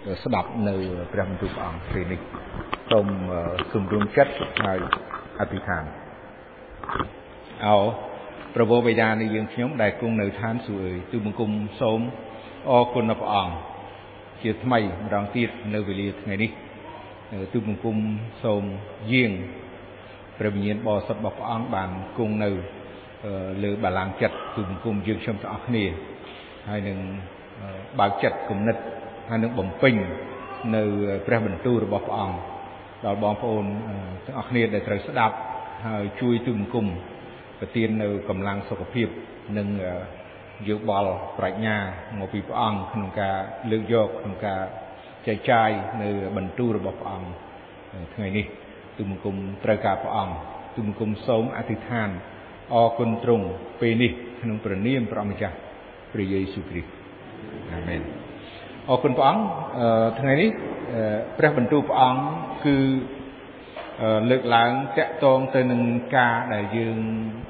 ស្ដាប់នៅព្រះបន្ទូលព្រះអង្គពេលនេះសូមសម្រួមចិត្តហើយអធិដ្ឋានអោព្រះវរបិតានៃយើងខ្ញុំដែលគង់នៅឋានសួគ៌ទូលបង្គំសូមអរគុណដល់ព្រះអង្គជាថ្មីម្ដងទៀតនៅវេលាថ្ងៃនេះទូលបង្គំសូមយាងព្រះវិញ្ញាណបរិសុទ្ធរបស់ព្រះអង្គបានគង់នៅលើបល្ល័ង្កចិត្តទូលបង្គំយើងខ្ញុំទាំងអស់គ្នាហើយនឹងបើកចិត្តគំនិតហើយនឹងបំពេញនៅព្រះបន្ទូលរបស់ព្រះអង្គដល់បងប្អូនទាំងអស់គ្នាដែលត្រូវស្ដាប់ហើយជួយទូលបង្គំប្រទាននៅកម្លាំងសុខភាពនិងយោបល់ប្រាជ្ញាមកពីព្រះអង្គក្នុងការលើកយកក្នុងការចែកចាយនៅបន្ទូលរបស់ព្រះអង្គថ្ងៃនេះទូលបង្គំត្រូវការព្រះអង្គទូលបង្គំសូមអធិដ្ឋានអរគុណទ្រង់ពេលនេះក្នុងព្រះនាមព្រះម្ចាស់ព្រះយេស៊ូវគ្រីស្ទអាមែនអរគុណព្រះអង្គថ្ងៃនេះព្រះបន្ទូលព្រះអង្គគឺលើកឡើងតាក់ទងទៅនឹងការដែលយើង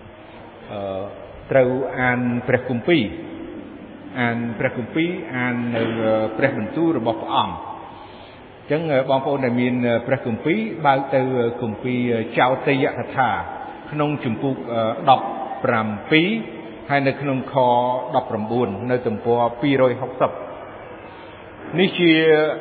ត្រូវអានព្រះគម្ពីរអាននៅព្រះបន្ទូលរបស់ព្រះអង្គអញ្ចឹងបងប្អូនដែលមានព្រះគម្ពីរបើកទៅគម្ពីរចោទយកថាក្នុងជំពូក17ហើយនៅក្នុងខ19នៅទំព័រ260នេះជា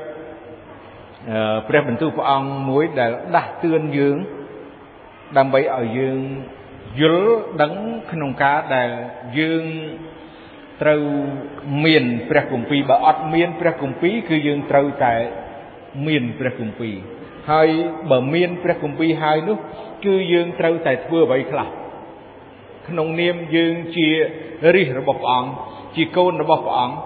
ព្រះបន្ទូលព្រះអង្គមួយដែលដាស់តឿនយើងដើម្បីឲ្យយើងយល់ដឹងក្នុងការដែលយើងត្រូវមានព្រះគម្ពីរបើអត់មានព្រះគម្ពីរគឺយើងត្រូវតែមានព្រះគម្ពីរហើយបើមានព្រះគម្ពីរហើយនោះគឺយើងត្រូវតែធ្វើអ្វីខ្លះក្នុងនាមយើងជារាជរបស់ព្រះអង្គជាកូនរបស់ព្រះអង្គ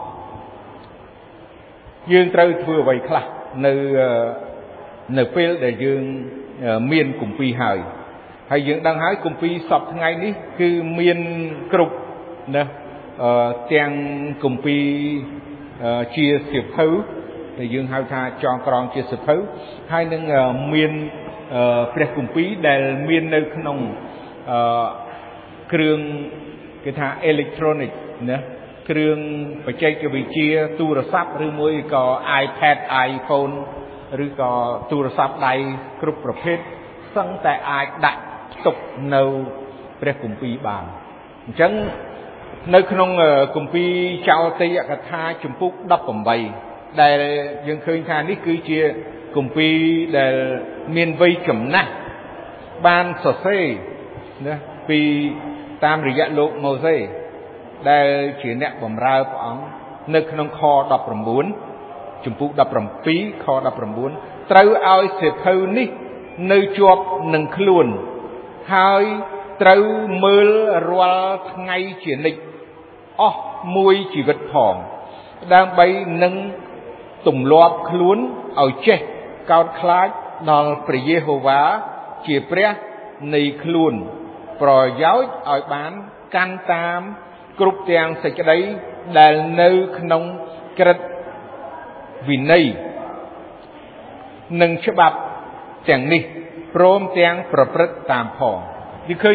យើងត្រូវធ្វើអ្វីខ្លះនៅពេលដែលយើងមានគម្ពីរហើយយើងដឹងហើយគម្ពីរសពថ្ងៃនេះគឺមានគ្រប់ណាទាំងគម្ពីរជាសៀវភៅដែលយើងហៅថាចងក្រងជាសៀវភៅហើយនឹងមានព្រះគម្ពីរដែលមាននៅក្នុងគ្រឿងគេថា electronic ណាគ្រឿងបច្ចេកវិទ្យាទូរស័ព្ទឬមួយក៏ iPad iPhone ឬក៏ទូរស័ព្ទដៃគ្រប់ប្រភេទសឹងតែអាចដាក់ផ្ទុកនៅព្រះគម្ពីរបានអញ្ចឹងនៅក្នុងគម្ពីរចោទយកថាជំពូក18ដែលយើងឃើញថានេះគឺជាគម្ពីរដែលមានវ័យចំណាស់បានសរសេរណាពីតាមរយៈលោកម៉ូសេដែលជាអ្នកបម្រើព្រះអង្គនៅក្នុងខ19ជំពូក17ខ19ត្រូវឲ្យសៀវភៅនេះនៅជាប់នឹងខ្លួនហើយត្រូវមើលរាល់ថ្ងៃជានិច្ចអស់មួយជីវិតផងដើម្បីនឹងទម្លាប់ខ្លួនឲ្យចេះកោតខ្លាចដល់ព្រះយេហូវ៉ាជាព្រះនៃខ្លួនប្រយោជន៍ឲ្យបានកាន់តាមគ្រប់ទាំងសេចក្តីដែលនៅក្នុងក្រឹតវិន័យនិងច្បាប់ទាំងនេះព្រមទាំងប្រព្រឹត្តតាមផងយើងឃើញ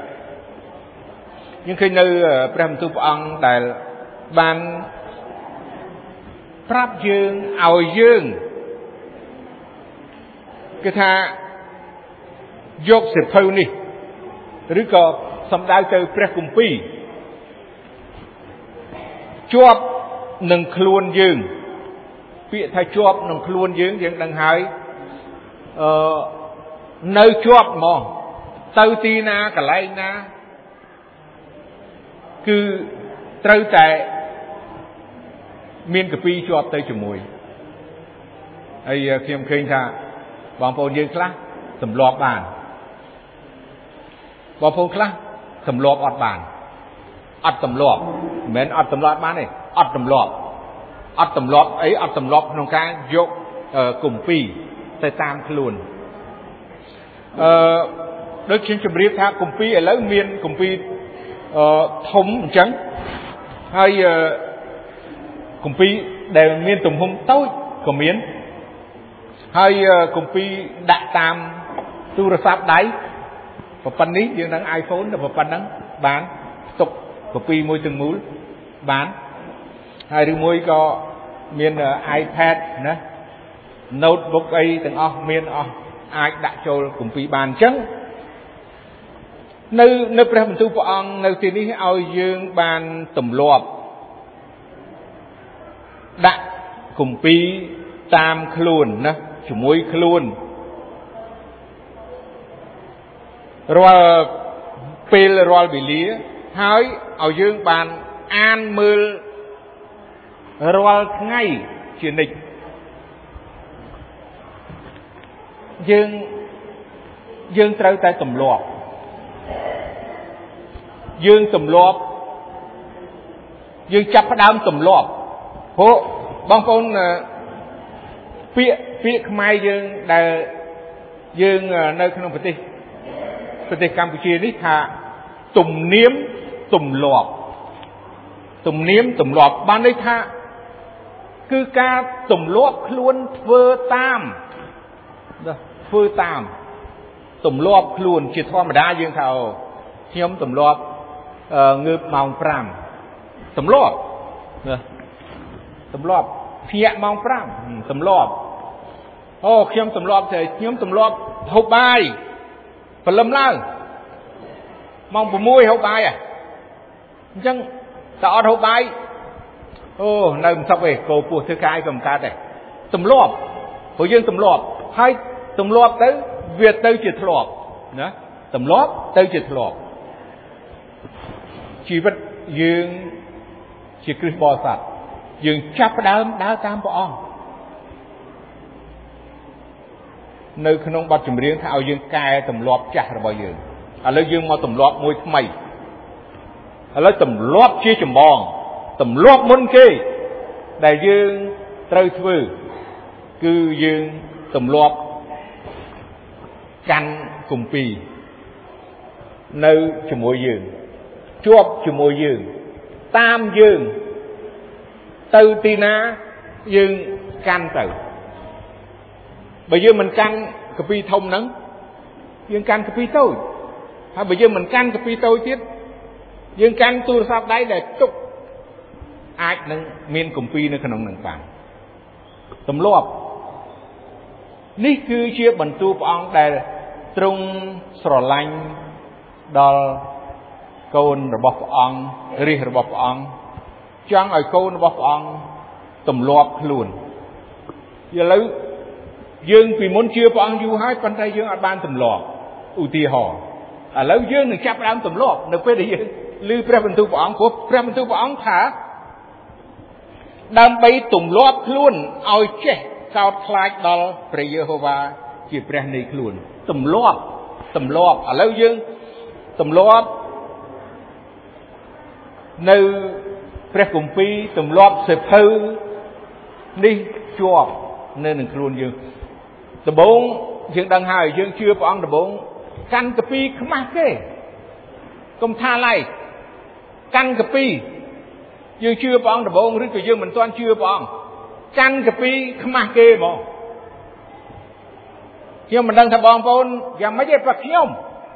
នៅព្រះបន្ទូលព្រះអង្គដែលបានប្រាប់យើងឲ្យយើងគឺថាយកសៀវភៅនេះឬក៏សំដៅទៅព្រះគម្ពីរជាប់នឹងខ្លួនយើងពាក្យថាជាប់នឹងខ្លួនយើងដឹងហើយនៅជាប់ហ្មងទៅទីណាកន្លែងណាគឺត្រូវតែមានកាពីជាប់ទៅជាមួយហើយខ្ញុំឃើញថាបងប្អូនយើងខ្លះទម្លាប់បានបងប្អូនខ្លះទម្លាប់អត់បានអត់ទម្លាប់មិនមែនអត់ទម្លាប់បានទេអត់ទម្លាប់ក្នុងការយកគម្ពីរទៅតាមខ្លួនដូចខ្ញុំជម្រាបថាគម្ពីរឥឡូវមានគម្ពីរធំអញ្ចឹងហើយគម្ពីរដែលមានទំហំតូចក៏មានហើយគម្ពីរដាក់តាមទូរស័ព្ទដៃប៉ុណ្ណេះយើងនឹង iPhone ទៅប៉ុណ្ណឹងបានផ្ទុកគម្ពីរមួយទាំងមូលបានហើយឬមួយក៏ miền iPad nè notebook ấy từng miền ai đã cho cùng phi bàn chấn nơiព្រះបន្ទូលព្រះអង្គនៅទីនេះឲ្យយើងបានទម្លាប់ដាក់គម្ពីរតាមខ្លួនណាជាមួយខ្លួនរាល់ពេលរាល់វេលាហើយឲ្យយើងបានអានមើលរាល់ថ្ងៃជានិច្ចយើងត្រូវតែទម្លាប់យើងទម្លាប់យើងចាប់ផ្ដើមទម្លាប់ព្រោះបងប្អូនពាក្យខ្មែរយើងដែលយើងនៅក្នុងប្រទេសកម្ពុជានេះថាទំនៀមទម្លាប់បានន័យថាគឺការទម្លាប់ខ្លួនធ្វើតាមទម្លាប់ខ្លួនជាធម្មតាយើងថាខ្ញុំទម្លាប់ងើបម៉ោង5ទម្លាប់ភ្ញាក់ម៉ោង5ទម្លាប់ខ្ញុំទម្លាប់តែខ្ញុំទម្លាប់ហូបបាយព្រលឹមឡើងម៉ោង6ហូបបាយអញ្ចឹងតើអត់ហូបបាយនៅមិនសុខទេគោពោះធ្វើការអីក៏មិនកើតដែរទម្លាប់ព្រោះយើងទម្លាប់ហើយទម្លាប់ទៅវាទៅជាធ្លាប់ណាទម្លាប់ទៅជាធ្លាប់ជីវិតយើងជាគ្រិស្តបរិស័ទយើងចាប់ផ្ដើមដើរតាមព្រះអង្គនៅក្នុងបទចម្រៀងថាឲ្យយើងកែទម្លាប់ចាស់របស់យើងឥឡូវយើងមកទម្លាប់មួយថ្មីឥឡូវទម្លាប់ជាចម្បងទម្លាប់មុនគេដែលយើងត្រូវធ្វើគឺយើងទម្លាប់កាន់គម្ពីរនៅជាមួយយើងជាប់ជាមួយយើងតាមយើងទៅទីណាយើងកាន់ទៅបើយើងមិនកាន់កាពីធំហ្នឹងយើងកាន់កាពីតូចហើយបើយើងមិនកាន់កាពីតូចទៀតយើងកាន់ទូរស័ព្ទដៃដែលទុកអាចនឹងមានគម្ពីរនៅក្នុងនឹងបានទម្លាប់នេះគឺជាបន្ទូលព្រះអង្គដែលទ្រង់ស្រឡាញ់ដល់កូនរបស់ព្រះអង្គរាជរបស់ព្រះអង្គចង់ឲ្យកូនរបស់ព្រះអង្គទម្លាប់ខ្លួនឥឡូវយើងពីមុនជឿព្រះអង្គយូរហើយប៉ុន្តែយើងអត់បានទម្លាប់ឧទាហរណ៍ឥឡូវយើងនឹងចាប់ផ្ដើមទម្លាប់នៅពេលដែលយើងឮព្រះបន្ទូលព្រះអង្គព្រោះព្រះបន្ទូលព្រះអង្គថាដើម្បីទម្លាប់ខ្លួនឲ្យចេះកោតខ្លាចដល់ព្រះយេហូវ៉ាជាព្រះនៃខ្លួនទម្លាប់ឥឡូវយើងទម្លាប់នៅព្រះគម្ពីរទម្លាប់សិភៅនេះជាប់នៅនឹងខ្លួនយើងដំបូងយើងដឹងហើយយើងជឿព្រះអង្គដំបូងកាន់កាពីខ្មាស់គេកុំថាឡើយកាន់កាពីយើងជឿព្រះអង្គដំបូងឬក៏យើងមិនទាន់ជឿព្រះអង្គកាន់កាពីខ្មាស់គេហ្មងខ្ញុំមិនដឹងថាបងប្អូនយ៉ាងម៉េចទេប៉ុន្តែខ្ញុំ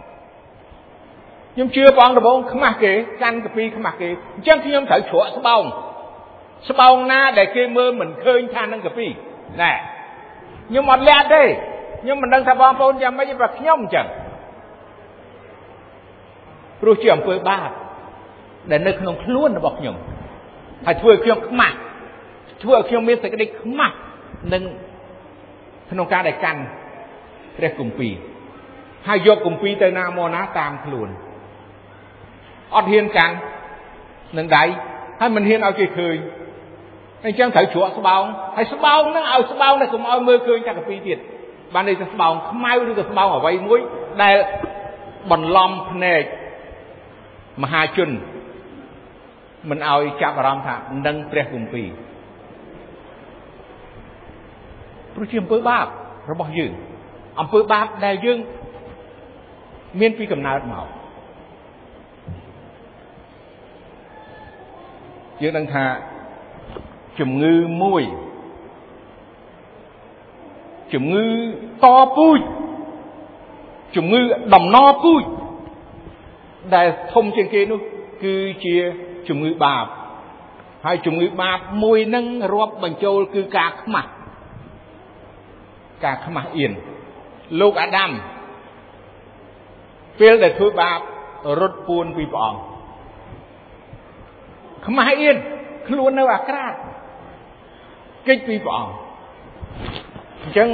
ជឿព្រះអង្គដំបូងខ្មាស់គេកាន់កាពីខ្មាស់គេអញ្ចឹងខ្ញុំត្រូវជ្រក់ស្បោងណាដែលគេមើលមិនឃើញថានឹងកាពីណែខ្ញុំអត់លាក់ទេខ្ញុំមិនដឹងថាបងប្អូនយ៉ាងម៉េចទេប៉ុន្តែខ្ញុំអញ្ចឹងព្រោះជាអំពើបាបដែលនៅក្នុងខ្លួនរបស់ខ្ញុំហើយធ្វើឲ្យខ្ញុំខ្មាស់ធ្វើឲ្យខ្ញុំមានសេចក្តីខ្មាស់នឹងក្នុងការដែលកាន់ព្រះគម្ពីរហើយយកគម្ពីរទៅណាមកណាតាមខ្លួនអត់ហ៊ានកាន់នឹងដៃហើយមិនហ៊ានឲ្យគេឃើញអញ្ចឹងត្រូវជ្រក់ស្បោងហើយស្បោងហ្នឹងឲ្យស្បោងតែកុំឲ្យមើលឃើញតែកាពីទៀតបានន័យថាស្បោងខ្មៅឬក៏ស្បោងអ្វីមួយដែលបន្លំភ្នែកមហាជនមិនឲ្យចាប់អារម្មណ៍ថានឹងព្រះគម្ពីរព្រោះជាអំពើបាបរបស់យើងអំពើបាបដែលយើងមានពីកំណើតមកយើងដឹងថាជំងឺមួយជំងឺតពូជជំងឺដំណពូជដែលធំជាងគេនោះគឺជាជំងឺបាបហើយជំងឺបាបមួយនឹងរាប់បញ្ចូលគឺការខ្មាស់អៀនលោកអាដាមពេលដែលធ្វើបាបរត់ពួនពីព្រះអង្គខ្មាស់អៀនខ្លួននៅអាក្រាតគេចពីព្រះអង្គអញ្ចឹង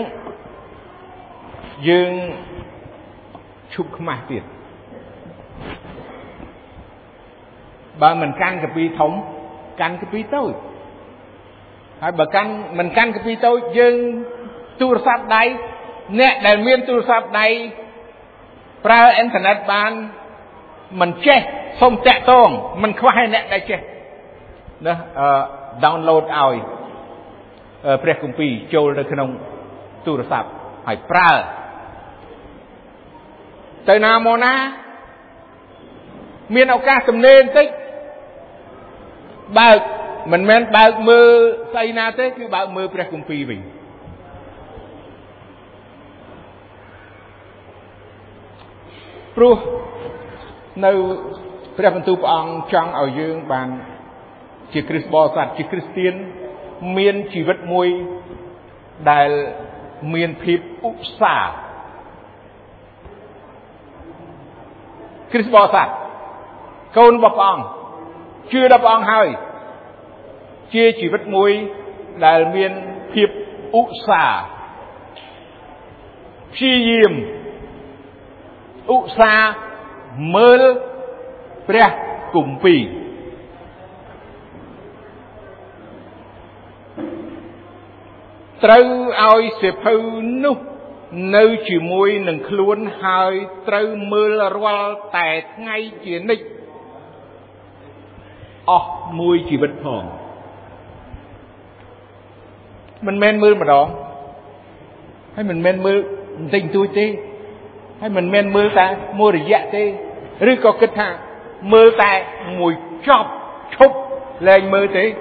យើងឈប់ខ្មាស់ទៀតបើមិនកាន់កាពីធំកាន់កាពីតូចហើយបើមិនកាន់កាពីតូចយើងទូរស័ព្ទដៃអ្នកដែលមានទូរស័ព្ទដៃប្រើអ៊ីនធឺណិតបានមិនចេះសូមតាក់ទងមិនខ្វះឯអ្នកដែលចេះណាdownload ឲ្យព្រះគម្ពីរចូលទៅក្នុងទូរស័ព្ទហើយប្រើទៅណាមកណាមានឱកាសទំនេរបន្តិចបើកមិនមែនបើកមើលស្អីណាទេគឺបើកមើលព្រះគម្ពីរវិញព្រោះនៅព្រះបន្ទូលព្រះអង្គចង់ឲ្យយើងបានជាគ្រិស្តបរិស័ទជាគ្រីស្ទានមានជីវិតមួយដែលមានភាពឧស្សាហ៍គ្រិស្តបរិស័ទកូនរបស់ព្រះអង្គជឿដល់ព្រះអង្គហើយជាជីវិតមួយដែលមានភាពឧស្សាហ៍ព្យាយាមឧស្សាហ៍មើលព្រះគម្ពីរត្រូវឲ្យសិភៅនោះនៅជាមួយនឹងខ្លួនហើយត្រូវមើលរាល់តែថ្ងៃជានិច្ចអស់មួយជីវិតផងមិនមែនមើលម្ដងហើយមិនមែនមើលបន្តិចបន្តួចទេហើយមិនមែនមើលតែមួយរយៈទេឬក៏គិតថាមើលតែមួយចប់ឈប់លែងមើលទេ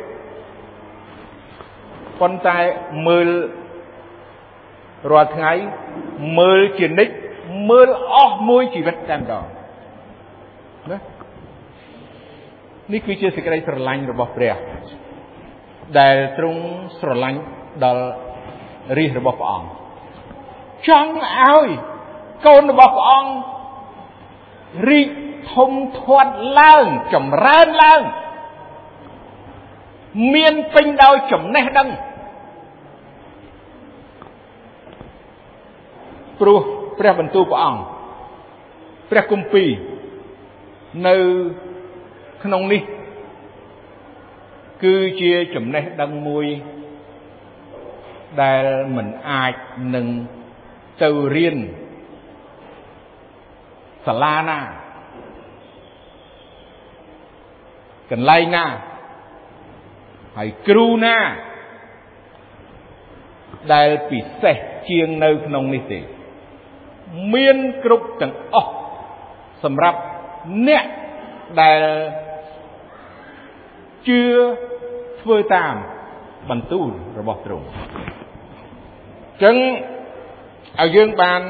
ប៉ុន្តែមើលរាល់ថ្ងៃមើលជានិច្ចមើលអស់មួយជីវិតតែម្ដងណានេះគឺជាសេចក្តីស្រឡាញ់របស់ព្រះដែលទ្រង់ស្រឡាញ់ដល់រាជរបស់ព្រះអង្គចង់ឲ្យកូនរបស់ព្រះអង្គរីកធំធាត់ឡើងចម្រើនឡើងមានពេញដោយចំណេះដឹងព្រោះព្រះបន្ទូលព្រះអង្គព្រះគម្ពីរនៅក្នុងនេះគឺជាចំណេះដឹងមួយដែលមិនអាចនឹងទៅរៀនសាលាណាកន្លែងណាហើយគ្រូណាដែលពិសេសជាងនៅក្នុងនេះទេមានគ្រប់ទាំងអស់សម្រាប់អ្នកដែលជឿធ្វើតាមបន្ទូលរបស់ទ្រង់អញ្ចឹងឲ្យយើងបាន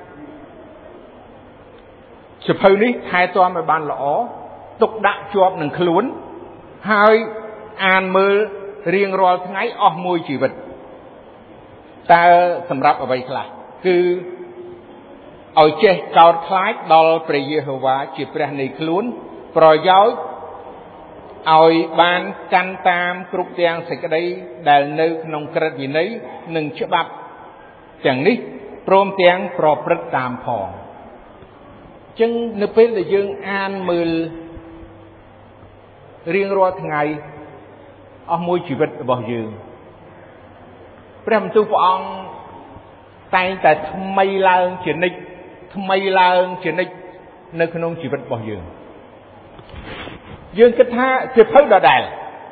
សិភៅនេះថែទាំឲ្យបានល្អទុកដាក់ជាប់នឹងខ្លួនហើយអានមើលរៀងរាល់ថ្ងៃអស់មួយជីវិតតើសម្រាប់អ្វីខ្លះគឺឲ្យចេះកោតខ្លាចដល់ព្រះយេហូវ៉ាជាព្រះនៃខ្លួនប្រយោជន៍ឲ្យបានកាន់តាមគ្រប់ទាំងសេចក្តីដែលនៅក្នុងក្រឹតវិន័យនិងច្បាប់ទាំងនេះព្រមទាំងប្រព្រឹត្តតាមផងអញ្ចឹងនៅពេលដែលយើងអានមើលរៀងរាល់ថ្ងៃអស់មួយជីវិតរបស់យើងព្រះបន្ទូលព្រះអង្គតែងតែថ្មីឡើងជានិច្ចនៅក្នុងជីវិតរបស់យើងគិតថាសិភៅដដែល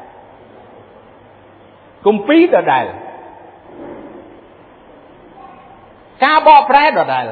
គម្ពីរដដែលការបកប្រែដដែល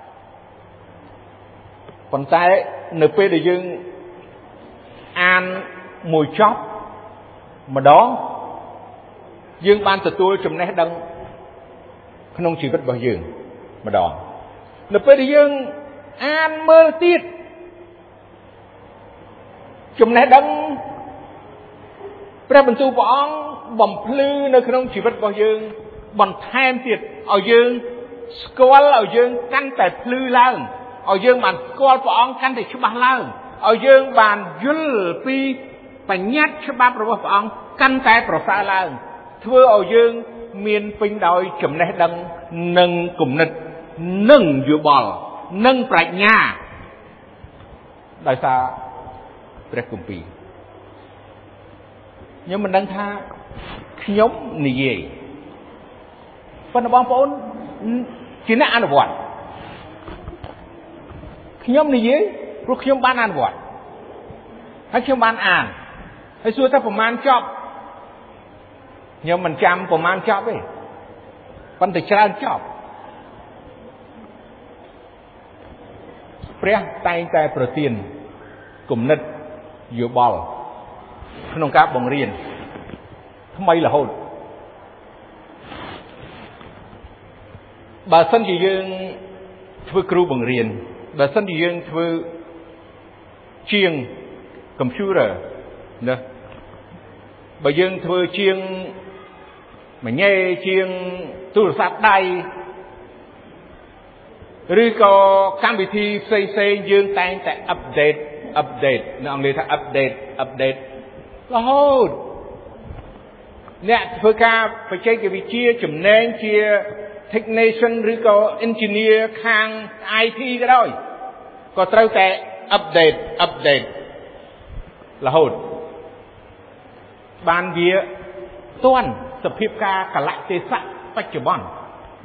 ប៉ុន្តែនៅពេលដែលយើងអានមួយចប់ម្ដងយើងបានទទួលចំណេះដឹងក្នុងជីវិតរបស់យើងម្ដងនៅពេលដែលយើងអានមើលទៀតចំណេះដឹងព្រះបន្ទូលព្រះអង្គបំភ្លឺនៅក្នុងជីវិតរបស់យើងបន្ថែមទៀតឲ្យយើងស្គាល់ឲ្យយើងកាន់តែភ្លឺឡើងឲ្យយើងបានស្គាល់ព្រះអង្គកាន់តែច្បាស់ឡើងឲ្យយើងបានយល់ពីបញ្ញត្តិច្បាប់របស់ព្រះអង្គកាន់តែប្រសើរឡើងធ្វើឲ្យយើងមានពេញដោយចំណេះដឹងនិងគំនិតនិងយោបល់និងប្រាជ្ញាដោយសារព្រះគម្ពីរខ្ញុំមិនដឹងថាខ្ញុំនិយាយប៉ុន្តែបងប្អូនជាអ្នកអនុវត្តខ្ញុំនិយាយព្រោះខ្ញុំបានអនុវត្តហើយខ្ញុំបានអានហើយសួរថាប្រមាណចប់ខ្ញុំមិនចាំប្រមាណចប់ទេប៉ុន្តែច្រើនចប់ព្រះតែងតែប្រទានគំនិតយោបល់ក្នុងការបង្រៀនថ្មីរហូតបើសិនជាយើងធ្វើគ្រូបង្រៀនបើសិនជាយើងធ្វើជាង computer ណាបើយើងធ្វើជាងមញ៉េជាងទូរស័ព្ទដៃឬក៏កម្មវិធីផ្សេងៗយើងតែងតែ update នៅអង់គ្លេសថា update រហូតអ្នកធ្វើការបច្ចេកវិទ្យាចំណេញជា technician ឬក៏ engineer ខាង IT ក៏ដោយក៏ត្រូវតែ update រហូតបានវាទាន់សភាពការកលៈទេសៈបច្ចុប្បន្ន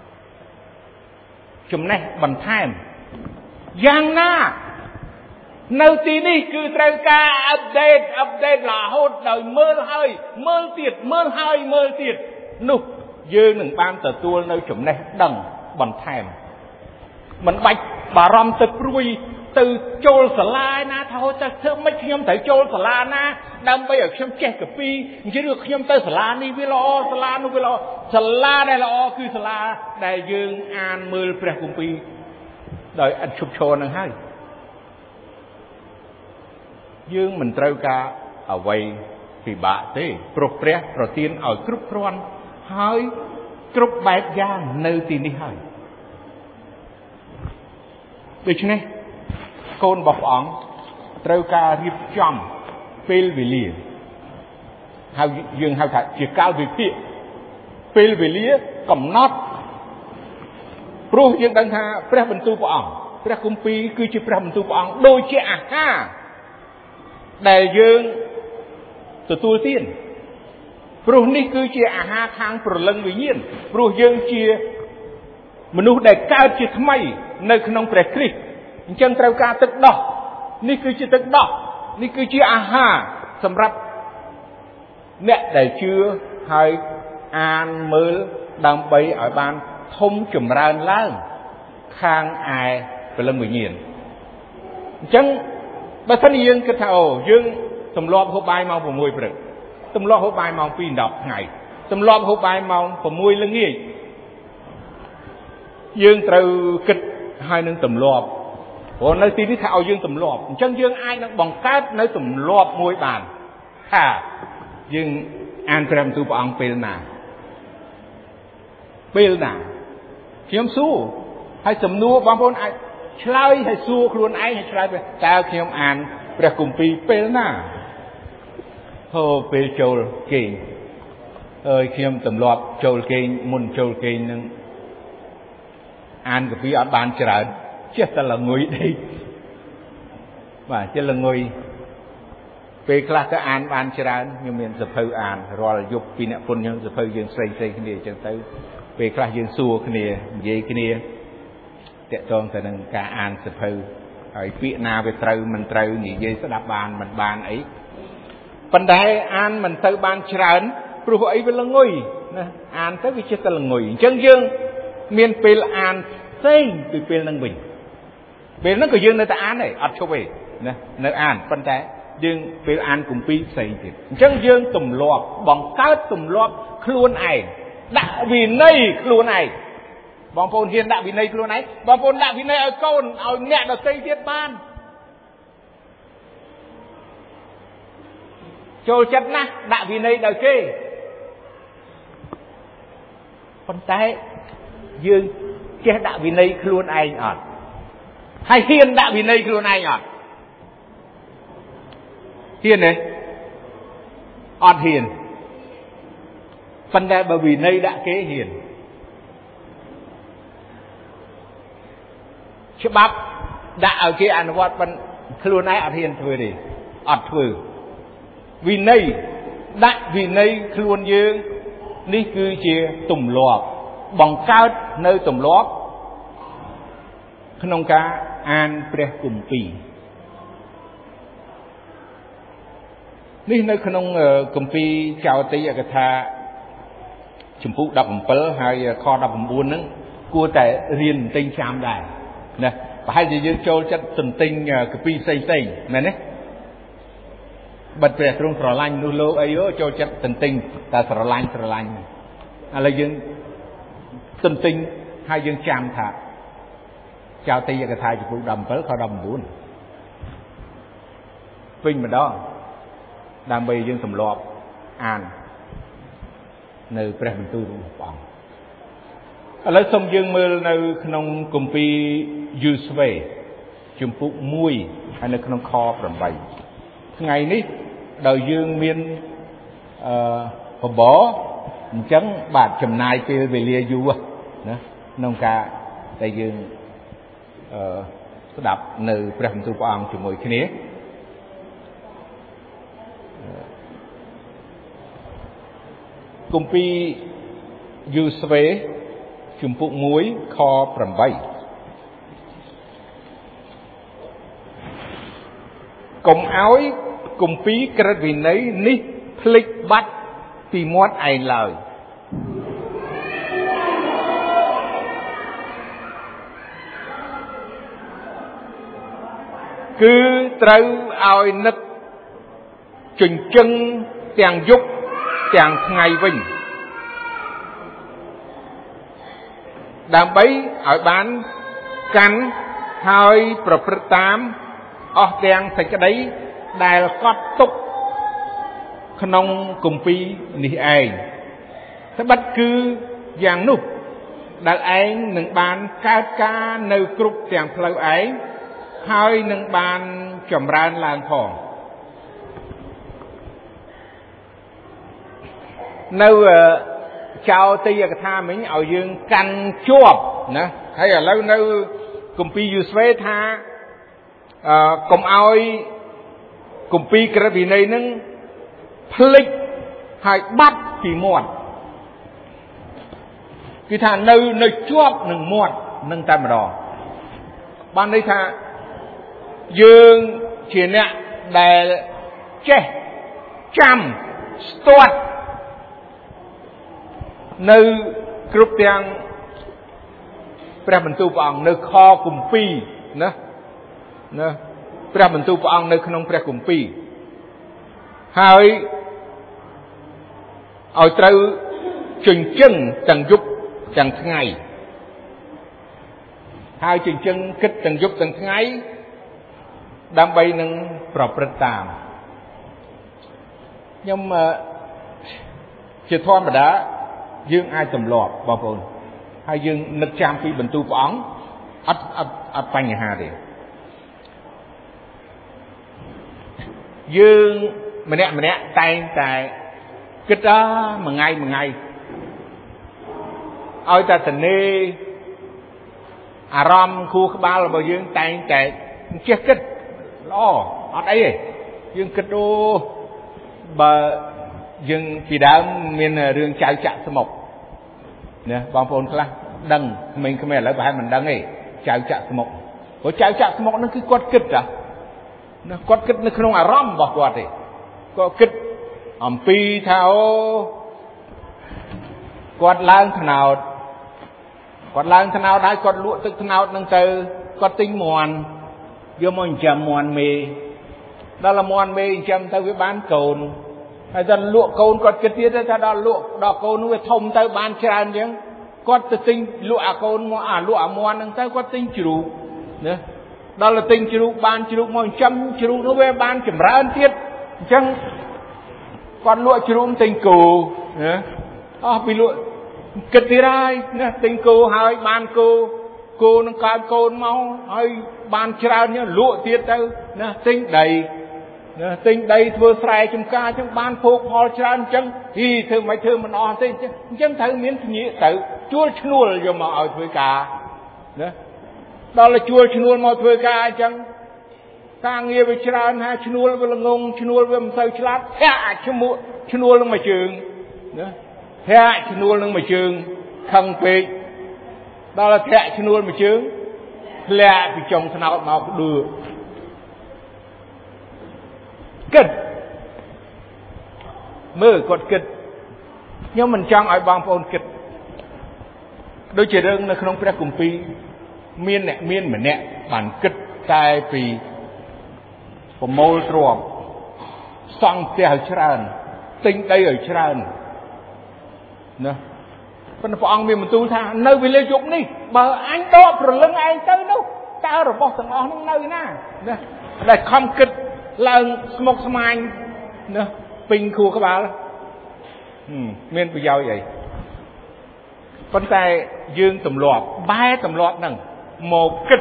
ចំណេះបន្ថែមយ៉ាងណានៅទីនេះគឺត្រូវការ update រហូតដោយមើលហើយមើលទៀតនោះយើងនឹងបានទទួលនៅចំណេះដឹងបន្ថែមមិនបាច់បារម្ភទៅព្រួយទៅចូលសាលាណាថាហូតទៅធ្វើម៉េចខ្ញុំត្រូវចូលសាលាណាដើម្បីឲ្យខ្ញុំចេះកាពីអញ្ចឹងខ្ញុំទៅសាលានេះវាល្អសាលានោះវាល្អសាលាដែលល្អគឺសាលាដែលយើងអានមើលព្រះគម្ពីរដោយឥតឈប់ឈរនឹងហើយយើងមិនត្រូវការអ្វីពិបាកទេព្រោះព្រះប្រទានឲ្យគ្រប់គ្រាន់ហើយគ្រប់បែបយ៉ាងនៅទីនេះហើយដូច្នេះកូនរបស់ព្រះអង្គត្រូវការរៀបចំពេលវេលាហើយយើងហៅថាជាកាលវិភាគពេលវេលាកំណត់ព្រោះយើងដឹងថាព្រះបន្ទូលព្រះអង្គព្រះគម្ពីរគឺជាព្រះបន្ទូលព្រះអង្គដូចជាអាហារដែលយើងទទួលទានព្រោះនេះគឺជាអាហារខាងព្រលឹងវិញ្ញាណព្រោះយើងជាមនុស្សដែលកើតជាថ្មីនៅក្នុងព្រះគ្រីស្ទអញ្ចឹងត្រូវការទឹកដោះនេះគឺជាទឹកដោះនេះគឺជាអាហារសម្រាប់អ្នកដែលជឿហើយអានមើលដើម្បីឲ្យបានធំចម្រើនឡើងខាងឯព្រលឹងវិញ្ញាណអញ្ចឹងបើសិនជាយើងគិតថាយើងទម្លាប់ហូបបាយម៉ោង6ព្រឹកទម្លាប់ហូបបាយម៉ោង2:10ថ្ងៃទម្លាប់ហូបបាយម៉ោង6ល្ងាចយើងត្រូវគិតហើយនឹងទម្លាប់ព្រោះនៅទីនេះថាឲ្យយើងទម្លាប់អញ្ចឹងយើងអាចនឹងបង្កើតនៅទម្លាប់មួយបានថាយើងអានព្រះបន្ទូលព្រះអង្គពេលណាខ្ញុំសួរហើយសំណួរបងប្អូនអាចឆ្លើយហើយសួរខ្លួនឯងហើយឆ្លើយតើខ្ញុំអានព្រះគម្ពីរពេលណាពេលចូលគេងខ្ញុំទម្លាប់ចូលគេងមុនចូលគេងនឹងអានកាពីអត់បានច្រើនចេះតែល្ងុយដេកបាទចេះល្ងុយពេលខ្លះទៅអានបានច្រើនខ្ញុំមានសភៅអានរាល់យប់ពីអ្នកពុនខ្ញុំសភៅយើងផ្សេងគ្នាអញ្ចឹងទៅពេលខ្លះយើងសួរគ្នានិយាយគ្នាតាក់ទងទៅនឹងការអានសភៅហើយពាក្យណាវាត្រូវមិនត្រូវនិយាយស្ដាប់បានមិនបានអីប៉ុន្តែអានមិនទៅបានច្រើនព្រោះអីវាល្ងុយណាអានទៅវាចេះតែល្ងុយអញ្ចឹងយើងមានពេលអានផ្សេងពីពេលហ្នឹងវិញពេលហ្នឹងក៏យើងនៅតែអានដែរអត់ឈប់ទេណានៅអានប៉ុន្តែយើងពេលអានគម្ពីរផ្សេងទៀតអញ្ចឹងយើងទម្លាប់បង្កើតទម្លាប់ខ្លួនឯងដាក់វិន័យខ្លួនឯងបងប្អូនហ៊ានដាក់វិន័យខ្លួនឯងបងប្អូនដាក់វិន័យឲ្យកូនឲ្យអ្នកដទៃទៀតបានចូលចិត្តណាស់ដាក់វិន័យដល់គេប៉ុន្តែយើងចេះដាក់វិន័យខ្លួនឯងអត់ហើយហ៊ានដាក់វិន័យខ្លួនឯងអត់ហ៊ានទេអត់ហ៊ានប៉ុន្តែបើវិន័យដាក់គេហ៊ានច្បាប់ដាក់ឲ្យគេអនុវត្តប៉ុន្តែខ្លួនឯងអត់ហ៊ានធ្វើទេអត់ធ្វើវិន័យដាក់វិន័យខ្លួនយើងនេះគឺជាទម្លាប់បង្កើតនៅទម្លាប់ក្នុងការអានព្រះគម្ពីរនេះនៅក្នុងគម្ពីរចោទិយកថាជំពូក17ហើយខ19ហ្នឹងគួរតែរៀនបន្តិចចាំដែរណាប្រហែលជាយើងចូលចិត្តទន្ទិញគម្ពីរផ្សេងមែនទេបិទព្រះទ្រង់ស្រឡាញ់នោះលោកអីចូលចិត្តទន្ទិញតែស្រឡាញ់ឥឡូវយើងទន្ទិញហើយយើងចាំថាចោទិយកថាជំពូក17ខ19ពេញម្ដងដើម្បីយើងទម្លាប់អាននៅព្រះបន្ទូលរបស់ព្រះអង្គឥឡូវសូមយើងមើលនៅក្នុងគម្ពីរយូស្វេជំពូក1ហើយនៅក្នុងខ8ថ្ងៃនេះដោយយើងមានបបរអញ្ចឹងបាទចំណាយពេលវេលាយូរណាក្នុងការដែលយើងស្ដាប់នៅព្រះបន្ទូលព្រះអង្គជាមួយគ្នាគម្ពីរយូស្វេជំពូក1ខ8កុំឲ្យគម្ពីរក្រឹតវិន័យនេះភ្លេចបាត់ពីមាត់ឯងឡើយគឺត្រូវឲ្យនឹកចិញ្ចឹងទាំងយប់ទាំងថ្ងៃវិញដើម្បីឲ្យបានកាន់ហើយប្រព្រឹត្តតាមអស់ទាំងសេចក្តីដែលកត់ទុកក្នុងគម្ពីរនេះឯងត្បិតគឺយ៉ាងនោះដែលឯងនឹងបានកើតការនៅគ្រប់ទាំងផ្លូវឯងហើយនឹងបានចម្រើនឡើងផងនៅចោទិយកថាមិញឲ្យយើងកាន់ជាប់ណាហើយឥឡូវនៅគម្ពីរយូស្វេថាកុំឲ្យគម្ពីរក្រឹតវិន័យនឹងភ្លេចហើយបាត់ពីមាត់គឺថានៅជាប់នឹងមាត់នឹងតែម្ដងបានន័យថាយើងជាអ្នកដែលចេះចាំស្ទាត់នៅគ្រប់ទាំងព្រះបន្ទូលព្រះអង្គនៅខគម្ពីរណាព្រះបន្ទូលព្រះអង្គនៅក្នុងព្រះគម្ពីរហើយឲ្យត្រូវចិញ្ចឹងទាំងយប់ទាំងថ្ងៃហើយចិញ្ចឹងគិតទាំងយប់ទាំងថ្ងៃដើម្បីនឹងប្រព្រឹត្តតាមខ្ញុំជាធម្មតាយើងអាចទម្លាប់បងប្អូនហើយយើងនឹកចាំពីបន្ទូលព្រះអង្គអត់បញ្ហាទេយើងម្នាក់តែងតែគិតមួយថ្ងៃឲ្យតែទនេអារម្មណ៍ខួរក្បាលរបស់យើងតែងតែចេះគិតល្អអត់អីទេយើងគិតបើយើងពីដើមមានរឿងចៅចាក់ស្មុកណាបងប្អូនខ្លះដឹងក្មេងៗឥឡូវប្រហែលមិនដឹងទេចៅចាក់ស្មុកព្រោះចៅចាក់ស្មុកហ្នឹងគឺគាត់គិតណាគាត់គិតនៅក្នុងអារម្មណ៍របស់គាត់ទេគាត់គិតអំពីថាគាត់ឡើងថ្នោតហើយគាត់លក់ទឹកថ្នោតហ្នឹងទៅគាត់ទិញមាន់យកមកចិញ្ចឹមមាន់មេដល់មាន់មេចិញ្ចឹមទៅវាបានកូនហើយដល់លក់កូនគាត់គិតទៀតថាដល់លក់ដល់កូននោះវាធំទៅបានច្រើនអញ្ចឹងគាត់ទៅទិញលក់អាកូនមកលក់អាមាន់ហ្នឹងទៅគាត់ទិញជ្រូកណាដល់ទៅទិញជ្រូកបានជ្រូកមកចិញ្ចឹមជ្រូកនោះវាបានចម្រើនទៀតអញ្ចឹង còn lụa chrum tình cô bị lụa kịch đi ra tình cô hơi ban cô nó cao cô mau hơi ban trao nhá lụa tiết đâu tình đầy vừa xài trong ca trong ban phục họ trao chân thì thường mấy thường mình on tên chân thấy miếng nhị tự chua chnuol rồi mà ở thuê cả đó là chua chnuol mà thuê cả chân ta nghe về trao ha chnuol về là ngông chnuol về một sao chát thạ chnuol mà trường thạ chnuol mà trường khăng pe đó là thạ chnuol mà trường lẹ thì chồng thằng nào mà đưa kịch mơ còn kịch nhưng mình trong ai bằng phong kịch đôi chỉ đơn là không phải cùng pi miên mà nè bản kịch tai pi của môi tròn xong theo tràn tinh đây ở tràn nè phần phong miên mình tu tha nơi vì lê dục đi bờ anh đó rồi lưng anh tới đâu tao rồi bỏ thằng nó nơi na nè lại không kịch lần một smile nè pin khu các bạn miên bây giờ vậy con tay dương tầm loạt ba tầm loạt nằng một kịch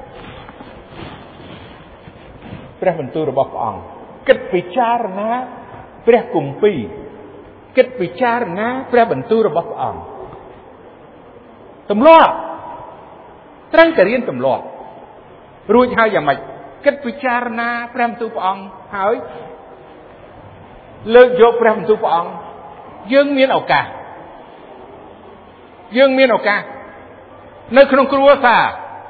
ព្រះបន្ទូលរបស់ព្រះអង្គគិតពិចារណាព្រះគម្ពីរគិតពិចារណាព្រះបន្ទូលរបស់ព្រះអង្គទម្លាប់ត្រូវតែរៀនទម្លាប់រួចហើយយ៉ាងម៉េចគិតពិចារណាព្រះបន្ទូលព្រះអង្គហើយលើកយកព្រះបន្ទូលព្រះអង្គយើងមានឱកាសនៅក្នុងគ្រួសារ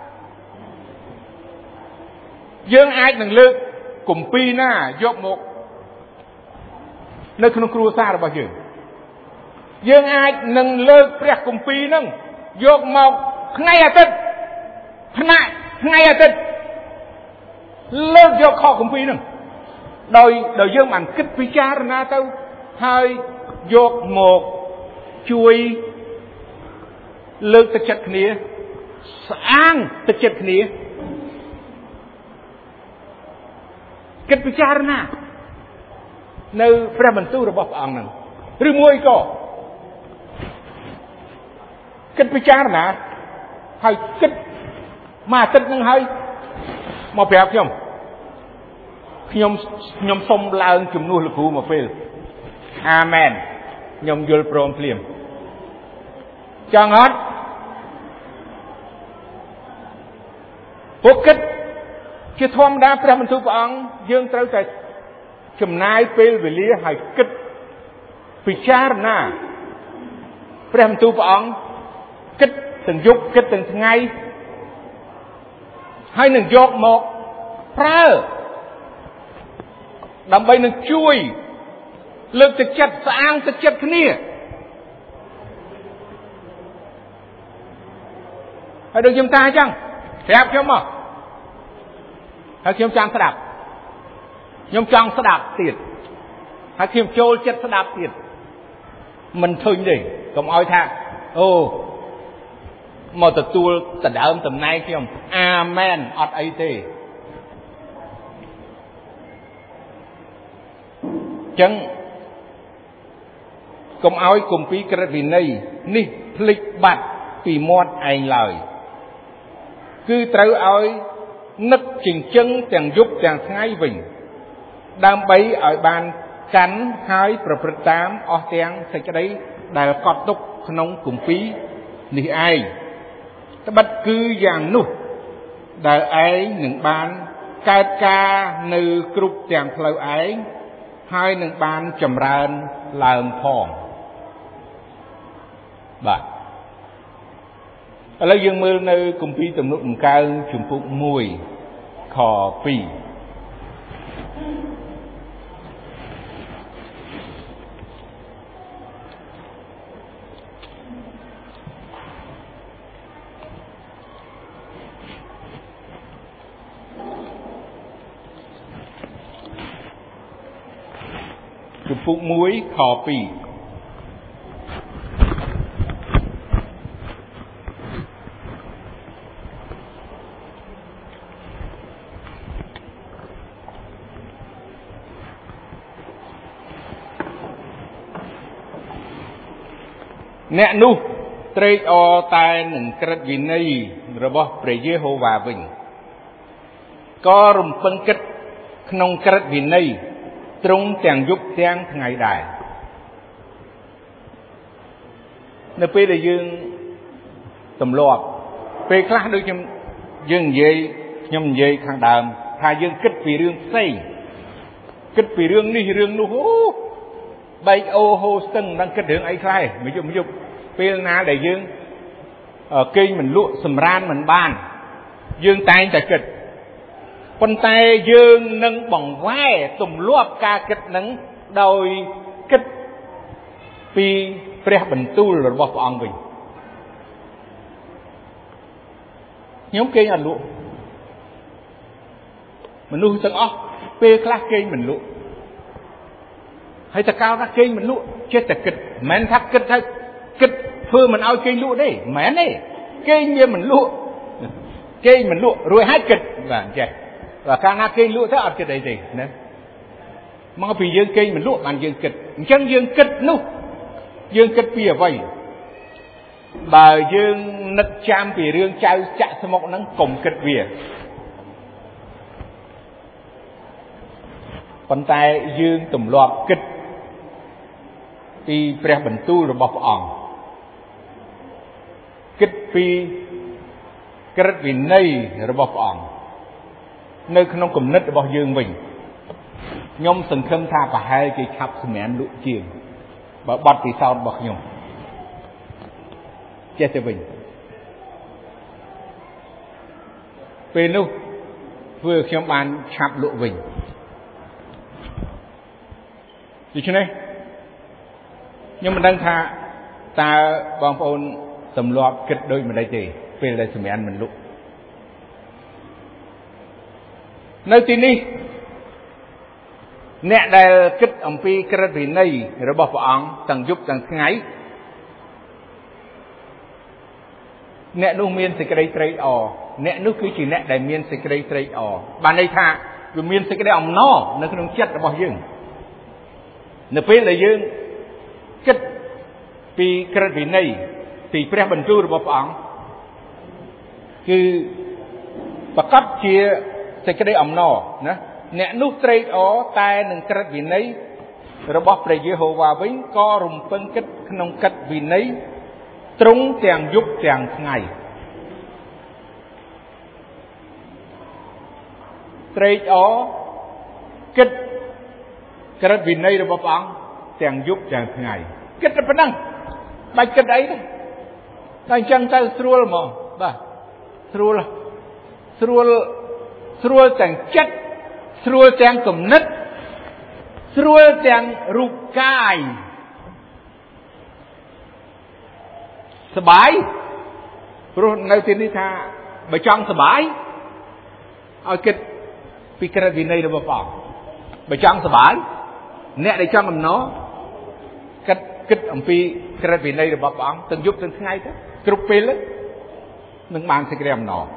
យើងអាចនឹងលើកគម្ពីរណាយកមកនៅក្នុងគ្រួសាររបស់យើងអាចនឹងលើកព្រះគម្ពីរហ្នឹងយកមកថ្ងៃអាទិត្យថ្ងៃអាទិត្យលើកយកខគម្ពីរហ្នឹងដោយយើងបានគិតពិចារណាទៅហើយយកមកជួយលើកទឹកចិត្តគ្នាស្អាងទឹកចិត្តគ្នាគិតពិចារណានៅព្រះបន្ទូលរបស់ព្រះអង្គហ្នឹងឬមួយក៏គិតពិចារណាហើយគិតមួយអាទិត្យហ្នឹងហើយមកប្រាប់ខ្ញុំសុំឡើងជំនួសលោកគ្រូមកពេលអាមែនខ្ញុំយល់ព្រមភ្លាមចង់អត់ពួកគិតជាធម្មតាព្រះបន្ទូលព្រះអង្គយើងត្រូវតែចំណាយពេលវេលាឲ្យគិតពិចារណាព្រះបន្ទូលព្រះអង្គគិតទាំងយប់គិតទាំងថ្ងៃហើយនឹងយកមកប្រើដើម្បីនឹងជួយលើកទឹកចិត្តស្អាងទឹកចិត្តគ្នាហើយដូចខ្ញុំតាអញ្ចឹងប្រាប់ខ្ញុំមកហើយខ្ញុំចង់ស្ដាប់ទៀតហើយខ្ញុំចូលចិត្តស្ដាប់ទៀតមិនធុញទេកុំឲ្យថាអូមកទទួលដណ្ដើមតំណែងខ្ញុំអាមែនអត់អីទេចឹងកុំឲ្យគម្ពីរក្រឹតវិន័យនេះភ្លេចបាត់ពីមាត់ឯងឡើយគឺត្រូវឲ្យនឹកចិញ្ចឹងទាំងយប់ទាំងថ្ងៃវិញដើម្បីឲ្យបានកាន់ហើយប្រព្រឹត្តតាមអស់ទាំងសេចក្តីដែលកត់ទុកក្នុងគម្ពីរនេះឯងត្បិតគឺយ៉ាងនោះដែលឯងនឹងបានកើតការនៅគ្រប់ទាំងផ្លូវឯងហើយនឹងបានចម្រើនឡើងផងបាទឥឡូវយើងមើលនៅគម្ពីរទំនុកដំកើងជំពូក1ខ2ជំពូក1ខ2 អ្នកនោះត្រេកអរតែនឹងក្រឹតវិន័យរបស់ព្រះយេហូវ៉ាវិញក៏រំពឹងគិតក្នុងក្រឹតវិន័យទ្រង់ទាំងយប់ទាំងថ្ងៃដែរនៅពេលដែលយើងទម្លាប់ពេលខ្លះដូចខ្ញុំនិយាយខាងដើមថាយើងគិតពីរឿងផ្សេងគិតពីរឿងនេះរឿងនោះបែកអូហូស្ទឹងមិនដឹងគិតរឿងអីខ្លះមួយយប់ពេលណាដែលយើងគេងមិនលក់សម្រានមិនបានយើងតែងតែគិតប៉ុន្តែយើងនឹងបង្វែរទម្លាប់ការគិតនឹងដោយគិតពីព្រះបន្ទូលរបស់ព្រះអង្គវិញខ្ញុំគេងអត់លក់មនុស្សទាំងអស់ពេលខ្លះគេងមិនលក់ហើយតើកាលណាគេងមិនលក់ចេះតែគិតមិនមែនថាគិតទៅគិតធ្វើមិនឲ្យគេងលក់ទេមិនមែនទេគេងវាមិនលក់គេងមិនលក់រួចហើយគិតបាទចេះvàកាលណាគេងលក់ទៅអត់គិតអីទេណាមកពីយើងគេងមិនលក់បានយើងគិតអញ្ចឹងយើងគិតនោះយើងគិតពីអ្វីបើយើងនឹកចាំពីរឿងចៅចាក់ស្មុកហ្នឹងកុំគិតវាប៉ុន្តែយើងទម្លាប់គិតពីព្រះបន្ទូលរបស់ព្រះអង្គគិតពីក្រឹតវិន័យរបស់ព្រះអង្គនៅក្នុងគំនិតរបស់យើងវិញខ្ញុំសង្ឃឹមថាប្រហែលជាឆាប់សម្រានលក់ជាងបើបទពិសោធន៍របស់ខ្ញុំចេះទៅវិញពេលនោះធ្វើខ្ញុំបានឆាប់លក់វិញដូច្នេះខ្ញុំមិនដឹងថាតើបងប្អូនទម្លាប់គិតដូចម្ដេចទេពេលដែលសម្រានមិនលក់នៅទីនេះអ្នកដែលគិតអំពីក្រឹតវិន័យរបស់ព្រះអង្គទាំងយប់ទាំងថ្ងៃអ្នកនោះមានសេចក្តីត្រេកអរអ្នកនោះគឺជាអ្នកដែលមានសេចក្តីត្រេកអរបានន័យថាវាមានសេចក្តីអំណរនៅក្នុងចិត្តរបស់យើងនៅពេលដែលយើងគិតពីក្រឹតវិន័យពីព្រះបន្ទូលរបស់ព្រះអង្គគឺប្រកបជាសេចក្តីអំណរណាអ្នកនោះត្រេកអរតែនឹងក្រឹតវិន័យរបស់ព្រះយេហូវ៉ាវិញក៏រំពឹងគិតក្នុងក្រឹតវិន័យទ្រង់ទាំងយប់ទាំងថ្ងៃត្រេកអរគិតក្រឹតវិន័យរបស់ព្រះអង្គទាំងយប់ទាំងថ្ងៃគិតតែប៉ុណ្ណឹងបាច់គិតអីទេតែអញ្ចឹងទៅស្រួលហ្មងបាទស្រួលទាំងចិត្តស្រួលទាំងគំនិតស្រួលទាំងរូបកាយសบายព្រោះនៅទីនេះថាបើចង់សบายឲ្យគិតពីក្រឹតវិន័យរបស់ព្រះអង្គបើចង់សบายអ្នកដែលចង់អំណរគិតអំពីក្រឹតវិន័យរបស់ព្រះអង្គទាំងយប់ទាំងថ្ងៃទៅគ្រប់ពេលនឹងបានសេចក្តីអំណរ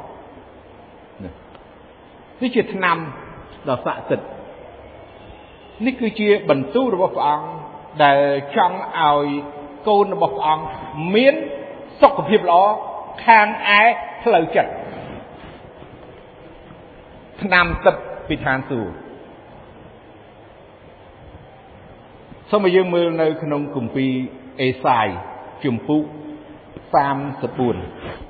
នេះជាថ្នាំដ៏ស័ក្តិសិទ្ធិនេះគឺជាបន្ទូលរបស់ព្រះអង្គដែលចង់ឲ្យកូនរបស់ព្រះអង្គមានសុខភាពល្អខាងឯផ្លូវចិត្តថ្នាំទឹកពីឋានសួគ៌សូមឲ្យយើងមើលនៅក្នុងគម្ពីរអេសាយជំពូក34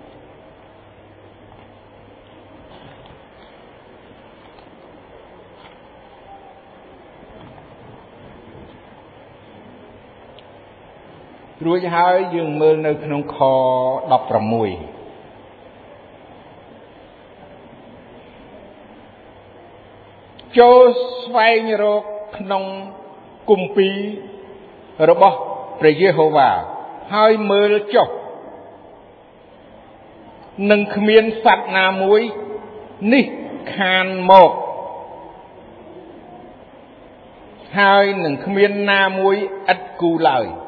រួចហើយយើងមើលនៅក្នុងខ16ចូលស្វែងរកក្នុងគម្ពីររបស់ព្រះយេហូវ៉ាហើយមើលចុះនឹងគ្មានសត្វណាមួយនេះខានមកហើយនឹងគ្មានណាមួយឥតគូឡើយ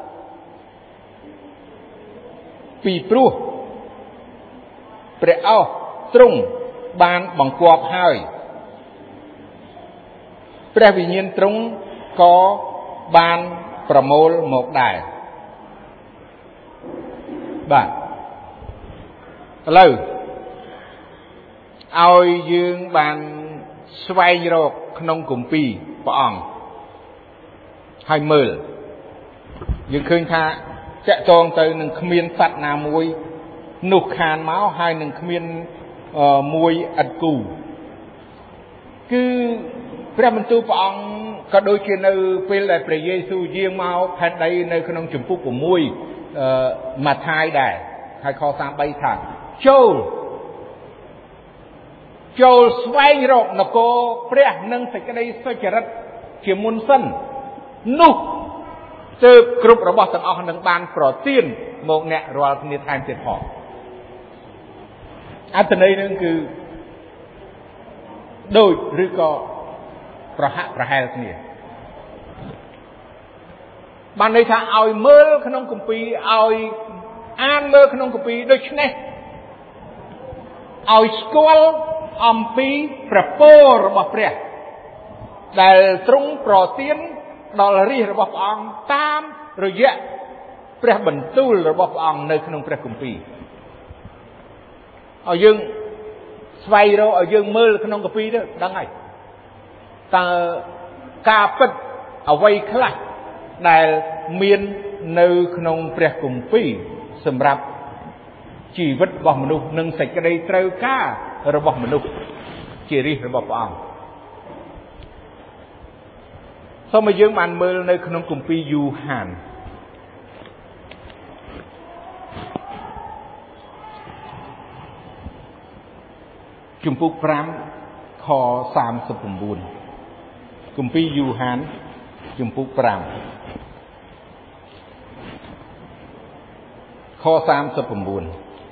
ពីព្រោះព្រះអស់ទ្រង់បានបង្គាប់ហើយព្រះវិញ្ញាណទ្រង់ក៏បានប្រមូលមកដែរបាទឥឡូវឲ្យយើងបានស្វែងរកក្នុងគម្ពីរព្រះអង្គហើយមើលយើងឃើញថាតាក់ទងទៅនឹងគ្មានសត្វណាមួយនោះខានមកហើយនឹងគ្មានមួយឥតគូគឺព្រះបន្ទូលព្រះអង្គក៏ដូចជានៅពេលដែលព្រះយេស៊ូវយាងមកផែនដីនៅក្នុងជំពូក6ម៉ាថាយដែរហើយខ33ថាចូលស្វែងរកនគរព្រះនិងសេចក្តីសុចរិតជាមុនសិននោះទើបគ្រប់របស់ទាំងអស់នឹងបានប្រទានមកអ្នករាល់គ្នាថែមទៀតផងអត្ថន័យនឹងគឺដូចឬក៏ប្រហាក់ប្រហែលគ្នាបានន័យថាឲ្យមើលក្នុងគម្ពីរឲ្យអានមើលក្នុងគម្ពីរដូច្នេះឲ្យស្គាល់អំពីព្រះពររបស់ព្រះដែលទ្រង់ប្រទានដល់រាជរបស់ព្រះអង្គតាមរយៈព្រះបន្ទូលរបស់ព្រះអង្គនៅក្នុងព្រះគម្ពីរឲ្យយើងស្វែងរកឲ្យយើងមើលក្នុងគម្ពីរទៅដឹងហើយតើការពិតអ្វីខ្លះដែលមាននៅក្នុងព្រះគម្ពីរសម្រាប់ជីវិតរបស់មនុស្សនិងសេចក្តីត្រូវការរបស់មនុស្សជារាជរបស់ព្រះអង្គសូមឲ្យយើងបានមើលនៅក្នុងគម្ពីរយូហានជំពូក5ខ39គម្ពីរយូហានជំពូក5ខ39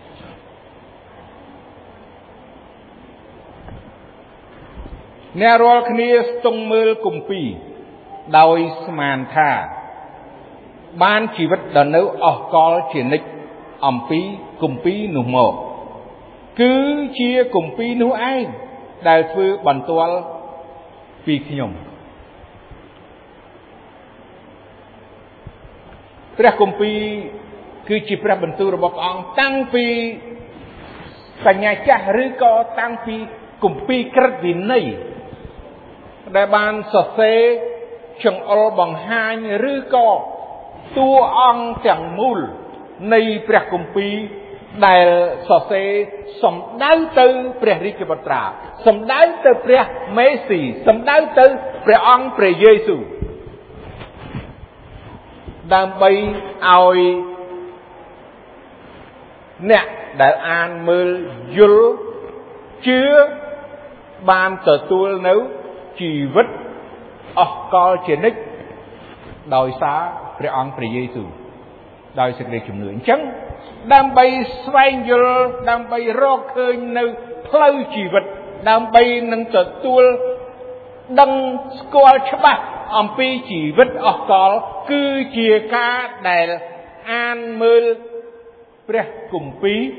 អ្នករាល់គ្នាស្ទង់មើលគម្ពីរដោយស្មានថាបានជីវិតដ៏នៅអស់កលជានិច្ចអំពីគម្ពីរនោះមកគឺជាគម្ពីរនោះឯងដែលធ្វើបន្ទាល់ពីខ្ញុំព្រះគម្ពីរគឺជាព្រះបន្ទូលរបស់ព្រះអង្គតាំងពីសញ្ញាចាស់ឬក៏តាំងពីគម្ពីរក្រឹតវិន័យដែលបានសរសេរចង្អុលបង្ហាញឬក៏តួអង្គទាំងមូលនៃព្រះគម្ពីរដែលសរសេរសំដៅទៅព្រះរាជបុត្រាសំដៅទៅព្រះមេស៊ីសំដៅទៅព្រះអង្គព្រះយេស៊ូវដើម្បីឲ្យអ្នកដែលអានមើលយល់ជឿបានទទួលនៅជីវិតអស់កលជានិច្ចដោយសារព្រះអង្គព្រះយេស៊ូវដោយសេចក្តីជំនឿអញ្ចឹងដើម្បីស្វែងយល់ដើម្បីរកឃើញនៅផ្លូវជីវិតដើម្បីនឹងទទួលដឹងស្គាល់ច្បាស់អំពីជីវិតអស់កលគឺជាការដែលអានមើលព្រះគម្ពីរ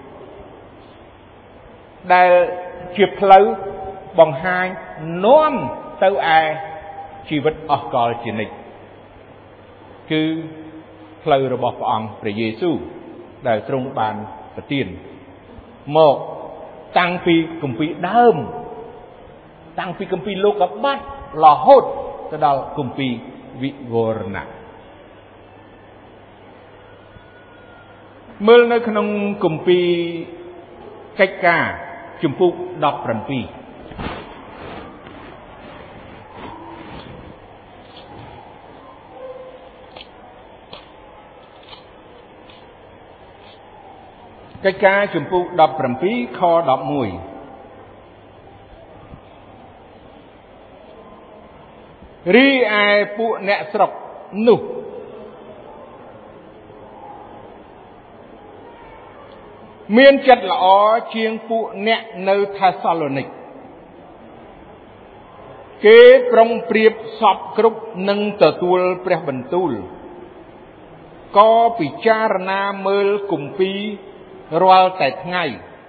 ដែលជាផ្លូវបង្ហាញនាំទៅឯជីវិតអស់កលជានិច្ចគឺផ្លូវរបស់ព្រះអង្គព្រះយេស៊ូវដែលទ្រង់បានប្រទានមកតាំងពីគម្ពីរដើមតាំងពីគម្ពីរលោកុបាទរហូតទៅដល់គម្ពីរវិវរណៈមើលនៅក្នុងគម្ពីរកិច្ចការជំពូក17កិច្ចការជំពូក17ខ11រីឯពួកអ្នកស្រុកនោះមានចិត្តល្អជាងពួកអ្នកនៅថាសាឡូនីកគេប្រុងប្រៀបសពគ្រប់នឹងទទួលព្រះបន្ទូលក៏ពិចារណាមើលគម្ពីររាល់តែថ្ងៃ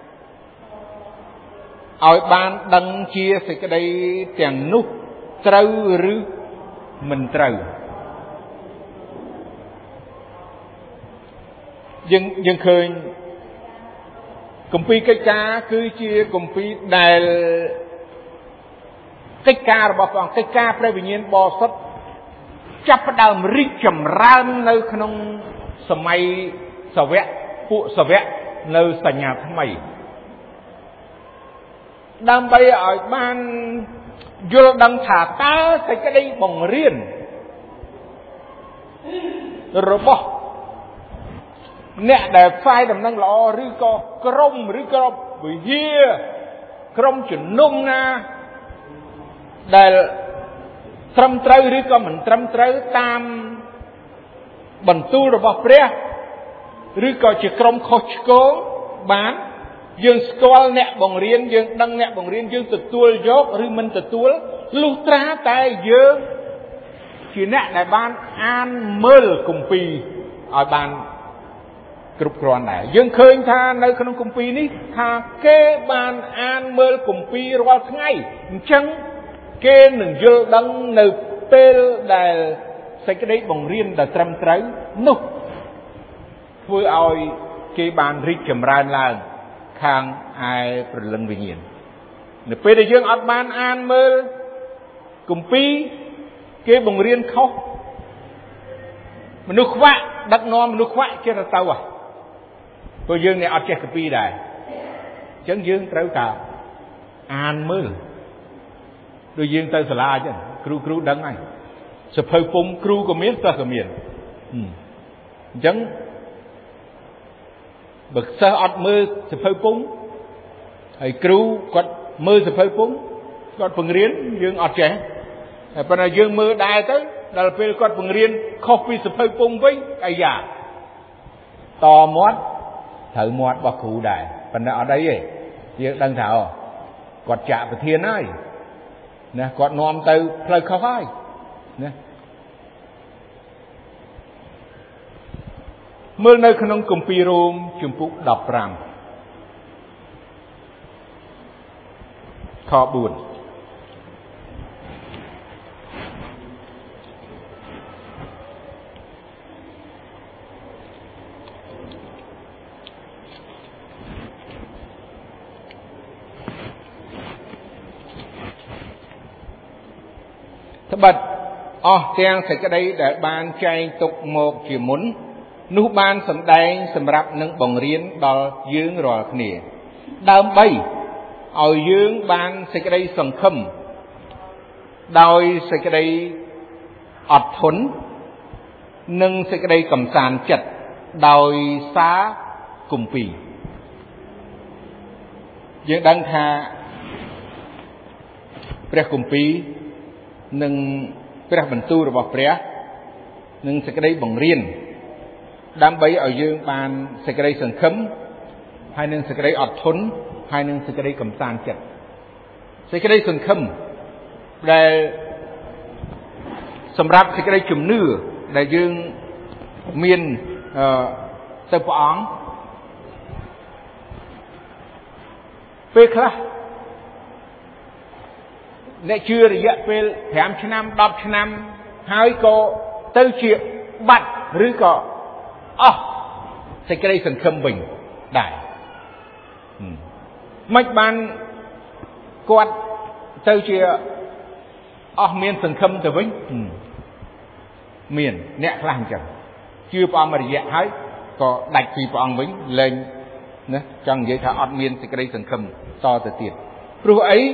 ឲ្យបានដឹងជាសេចក្តីទាំងនោះត្រូវឬមិនត្រូវយើងឃើញគម្ពីរកិច្ចការគឺជាគម្ពីរដែលកិច្ចការរបស់ព្រះអង្គកិច្ចការព្រះវិញ្ញាណបរិសុទ្ធចាប់ផ្ដើមរីកចម្រើននៅក្នុងសម័យសាវកពួកសាវកនៅសញ្ញាថ្មីដើម្បីឲ្យបានយល់ដឹងថាតើសេចក្តីបង្រៀនរបស់អ្នកដែលផ្សាយដំណឹងល្អឬក៏ក្រុមឬក៏វិហារក្រុមជំនុំណាដែលត្រឹមត្រូវឬក៏មិនត្រឹមត្រូវតាមបន្ទូលរបស់ព្រះឬក៏ជាក្រុមខុសឆ្គងបានយើងស្គាល់អ្នកបង្រៀនយើងដឹងអ្នកបង្រៀនយើងទទួលយកឬមិនទទួលលុះត្រាតែយើងជាអ្នកដែលបានអានមើលគម្ពីរឲ្យបានគ្រប់គ្រាន់ដែរយើងឃើញថានៅក្នុងគម្ពីរនេះថាគេបានអានមើលគម្ពីររាល់ថ្ងៃអញ្ចឹងគេនឹងយល់ដឹងនៅពេលដែលសេចក្តីបង្រៀនដែលត្រឹមត្រូវនោះធ្វើឲ្យគេបានរីកចម្រើនឡើងខាងឯព្រលឹងវិញ្ញាណនៅពេលដែលយើងអត់បានអានមើលគម្ពីរគេបង្រៀនខុសមនុស្សខ្វាក់ដឹកនាំមនុស្សខ្វាក់ចេះទៅព្រោះយើងនេះអត់ចេះគម្ពីរដែរអញ្ចឹងយើងត្រូវតែអានមើលដូចយើងទៅសាលាអញ្ចឹងគ្រូដឹងហើយសភៅពុំគ្រូក៏មានសិស្សក៏មានអញ្ចឹងបើសិស្សអត់មើលសភៅពុំហើយគ្រូគាត់មើលសភៅពុំគាត់បង្រៀនយើងអត់ចេះតែប៉ុន្តែយើងមើលដែរទៅដល់ពេលគាត់បង្រៀនខុសពីសភៅពុំវិញអាយ៉ាតមាត់ត្រូវមាត់របស់គ្រូដែរប៉ុន្តែអត់អីទេយើងដឹងថាគាត់ចាក់ប្រធានហើយណាគាត់នាំទៅផ្លូវខុសហើយណាមើលនៅក្នុងគម្ពីររ៉ូមជំពូក15ខ4ត្បិតអស់ទាំងសេចក្តីដែលបានចែងទុកមកជាមុននោះបានសម្ដែងសម្រាប់នឹងបង្រៀនដល់យើងរាល់គ្នាដើម្បីឲ្យយើងបានសេចក្តីសង្ឃឹមដោយសេចក្តីអត់ធន់និងសេចក្តីកំសាន្តចិត្តដោយសារគម្ពីរយើងដឹងថាព្រះគម្ពីរនិងព្រះបន្ទូលរបស់ព្រះនិងសេចក្តីបង្រៀនដើម្បីឲ្យយើងបានសេចក្តីសង្ឃឹមហើយនឹងសេចក្តីអត់ធន់ហើយនឹងសេចក្តីកំសាន្តចិត្តសេចក្តីសង្ឃឹមដែលសម្រាប់សេចក្តីជំនឿដែលយើងមានទៅព្រះអង្គពេលខ្លះអ្នកជឿរយៈពេល5ឆ្នាំ10ឆ្នាំហើយក៏ទៅជាបាត់ឬក៏អស់សេចក្តីសង្ឃឹមវិញដែរមិនបានគាត់ទៅជាអស់មានសង្ឃឹមទៅវិញមានអ្នកខ្លះអញ្ចឹងជឿព្រះអង្គរយៈហើយក៏ដាច់ពីព្រះអង្គវិញលែងណាចង់និយាយថាអត់មានសេចក្តីសង្ឃឹមតទៅទៀតព្រោះអី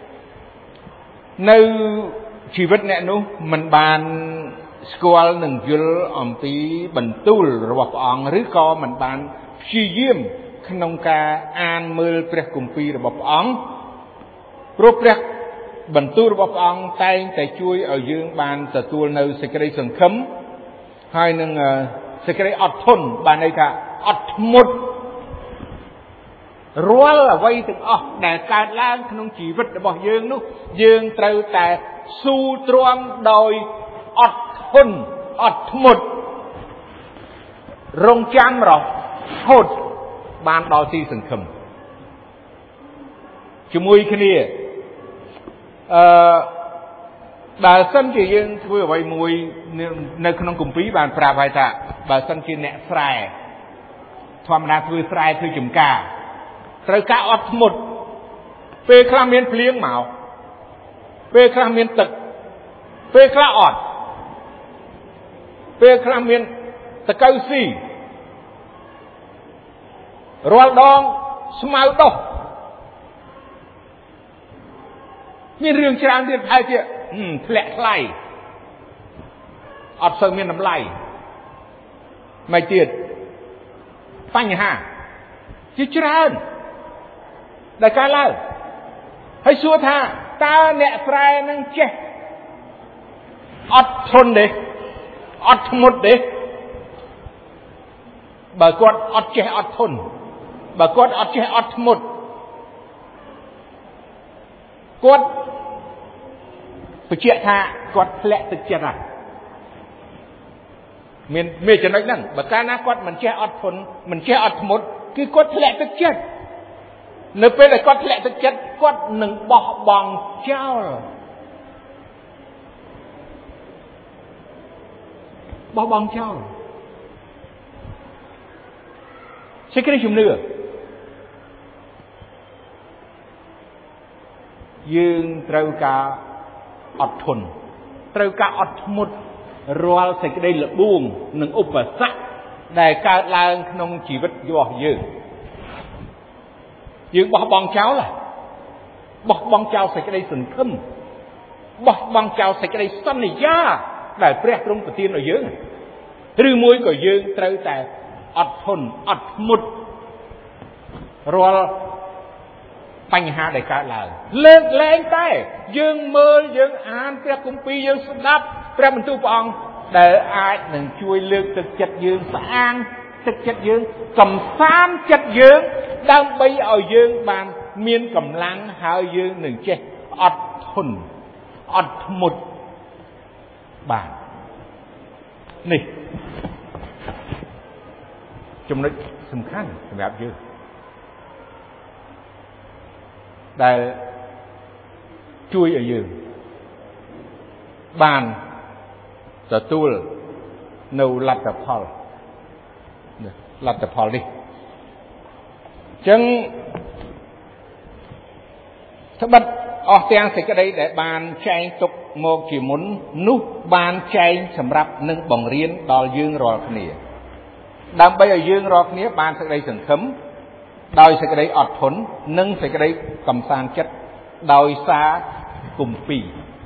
នៅជីវិតអ្នកនោះមិនបានស្គាល់និងយល់អំពីបន្ទូលរបស់ព្រះអង្គឬក៏មិនបានព្យាយាមក្នុងការអានមើលព្រះគម្ពីររបស់ព្រះអង្គព្រោះព្រះបន្ទូលរបស់ព្រះអង្គតែងតែជួយឲ្យយើងបានទទួលនៅសេចក្តីសង្ឃឹមហើយនឹងសេចក្តីអត់ធន់បានន័យថាអត់ធ្មត់រាល់អ្វីទាំងអស់ដែលកើតឡើងក្នុងជីវិតរបស់យើងនោះយើងត្រូវតែស៊ូទ្រាំដោយអត់ធន់អត់ធ្មត់រងចាំរហូតបានដល់ទីសង្ឃឹមជាមួយគ្នាបើសិនជាយើងធ្វើអ្វីមួយនៅក្នុងគម្ពីរបានប្រាប់ហើយថាបើសិនជាអ្នកស្រែធម្មតាធ្វើស្រែធ្វើចម្ការត្រូវការអត់ធ្មត់ពេលខ្លះមានភ្លៀងមកពេលខ្លះមានទឹកពេលខ្លះអត់ពេលខ្លះមានតកៅស៊ីរាល់ដងស្មៅដុះមានរឿងច្រើនទៀតហើយទៀតធ្លាក់ថ្លៃអត់សូវមានតម្លៃមិនទៀតបញ្ហាជាច្រើនដែលកើតឡើងហើយសួរថាតើអ្នកស្រែនឹងចេះអត់ធន់ទេអត់ធ្មត់ទេបើគាត់អត់ចេះអត់ធន់បើគាត់អត់ចេះអត់ធ្មត់គាត់បញ្ជាក់ថាគាត់ធ្លាក់ទឹកចិត្តហើយមានចំណុចហ្នឹងបើកាលណាគាត់មិនចេះអត់ធន់មិនចេះអត់ធ្មត់គឺគាត់ធ្លាក់ទឹកចិត្តនៅពេលដែលគាត់ធ្លាក់ទឹកចិត្តគាត់នឹងបោះបង់ចោលបោះបង់ចោលសេចក្តីជំនឿយើងត្រូវការអត់ធន់ត្រូវការអត់ធ្មត់រាល់សេចក្តីល្បួងនិងឧបសគ្គដែលកើតឡើងក្នុងជីវិតរបស់យើងបោះបង់ចោលបោះបង់ចោលសេចក្តីសង្ឃឹមបោះបង់ចោលសេចក្តីសន្យាដែលព្រះទ្រង់ប្រទានឲ្យយើងឬមួយក៏យើងត្រូវតែអត់ធន់អត់ធ្មត់រាល់បញ្ហាដែលកើតឡើងលើកលែងតែយើងមើលយើងអានព្រះគម្ពីរយើងស្ដាប់ព្រះបន្ទូលព្រះអង្គដែលអាចនឹងជួយលើកទឹកចិត្តយើងស្អាងទឹកចិត្តយើងកំសាន្តចិត្តយើងដើម្បីឲ្យយើងបានមានកម្លាំងហើយយើងនឹងចេះអត់ធន់អត់ធ្មត់បាននេះចំណុចសំខាន់សម្រាប់យើងដែលជួយឲ្យយើងបានទទួលនៅលទ្ធផលនេះអញ្ចឹងត្បិតអស់ទាំងសេចក្តីដែលបានចែងទុកមកជាមុននោះបានចែងសម្រាប់នឹងបង្រៀនដល់យើងរាល់គ្នាដើម្បីឲ្យយើងរាល់គ្នាបានសេចក្តីសង្ឃឹមដោយសេចក្តីអត់ធន់និងសេចក្តីកំសាន្តចិត្តដោយសារគម្ពីរ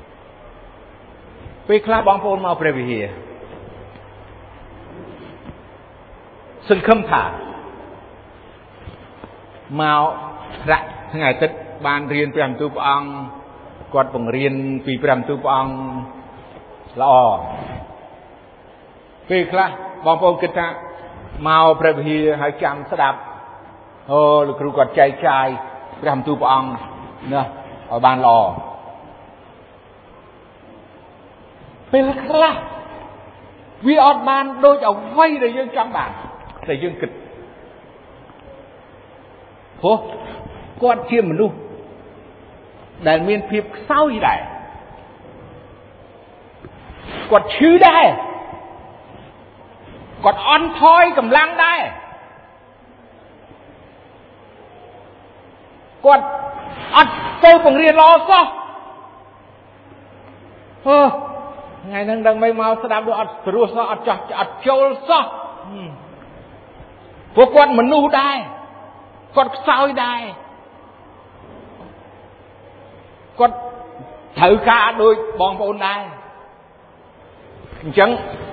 ពេលខ្លះបងប្អូនមកព្រះវិហារសង្ឃឹមថាមកប្រាក់ថ្ងៃអាទិត្យបានរៀនព្រះបន្ទូលព្រះអង្គគាត់បង្រៀនពីព្រះបន្ទូលព្រះអង្គល្អពេលខ្លះបងប្អូនគិតថាមកព្រះវិហារហើយចាំស្ដាប់លោកគ្រូគាត់ចែកចាយព្រះបន្ទូលព្រះអង្គណាឲ្យបានល្អពេលខ្លះវាអត់បានដូចអ្វីដែលយើងចង់បានតែយើងគិតព្រោះគាត់ជាមនុស្សដែលមានភាពខ្សោយដែរគាត់ឈឺដែរគាត់អន់ថយកម្លាំងដែរគាត់អត់ទៅបង្រៀនល្អសោះថ្ងៃហ្នឹងដឹងមិនមកស្ដាប់ដូចអត់ព្រោះសោះអត់ចោះអត់ចូលសោះព្រោះគាត់មនុស្សដែរគាត់ខ្សោយដែរគាត់ត្រូវការដូចបងប្អូនដែរអញ្ចឹង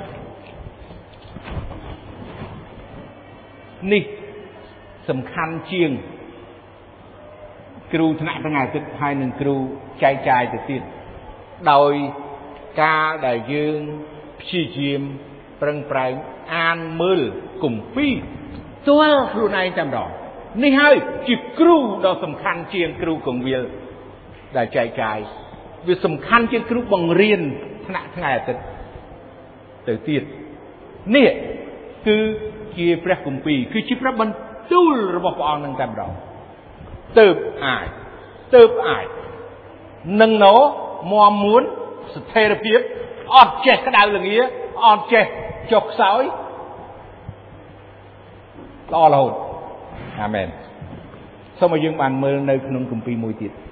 នេះសំខាន់ជាងគ្រូថ្នាក់ថ្ងៃអាទិត្យហើយនឹងគ្រូចែកចាយទៅទៀតដោយការដែលយើងព្យាយាមប្រឹងប្រែងអានមើលគម្ពីរផ្ទាល់ខ្លួនឯងតែម្ដងនេះហើយជាគ្រូដ៏សំខាន់ជាងគ្រូកងវិលដែលចែកចាយវាសំខាន់ជាងគ្រូបង្រៀនថ្នាក់ថ្ងៃអាទិត្យទៅទៀតនេះគឺជាព្រះគម្ពីរគឺជាព្រះបន្ទូលរបស់ព្រះអង្គនឹងតែម្ដងទើបអាចនឹងណោមមួនស្ថិរភាពអត់ចេះក្តៅល្ងាអត់ចេះចុះខ្សោយល្អរហូតអាមែនសូមឲ្យយើងបានមើលនៅក្នុងគម្ពីរមួយទៀត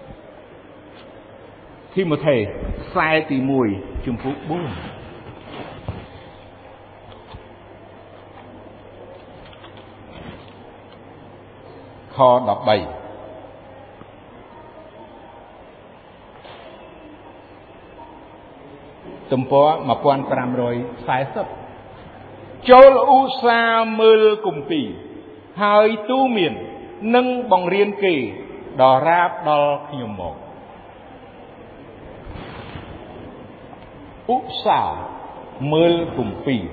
ធីម៉ូថេខ្សែទី1ជំពូក4ខ13ទំព័រ1540ចូលឧស្សាហ៍មើលគម្ពីរហើយទូមាននឹងបង្រៀនគេដល់រាបដល់ខ្ញុំមកឧស្សាហ៍មើលគម្ពីរ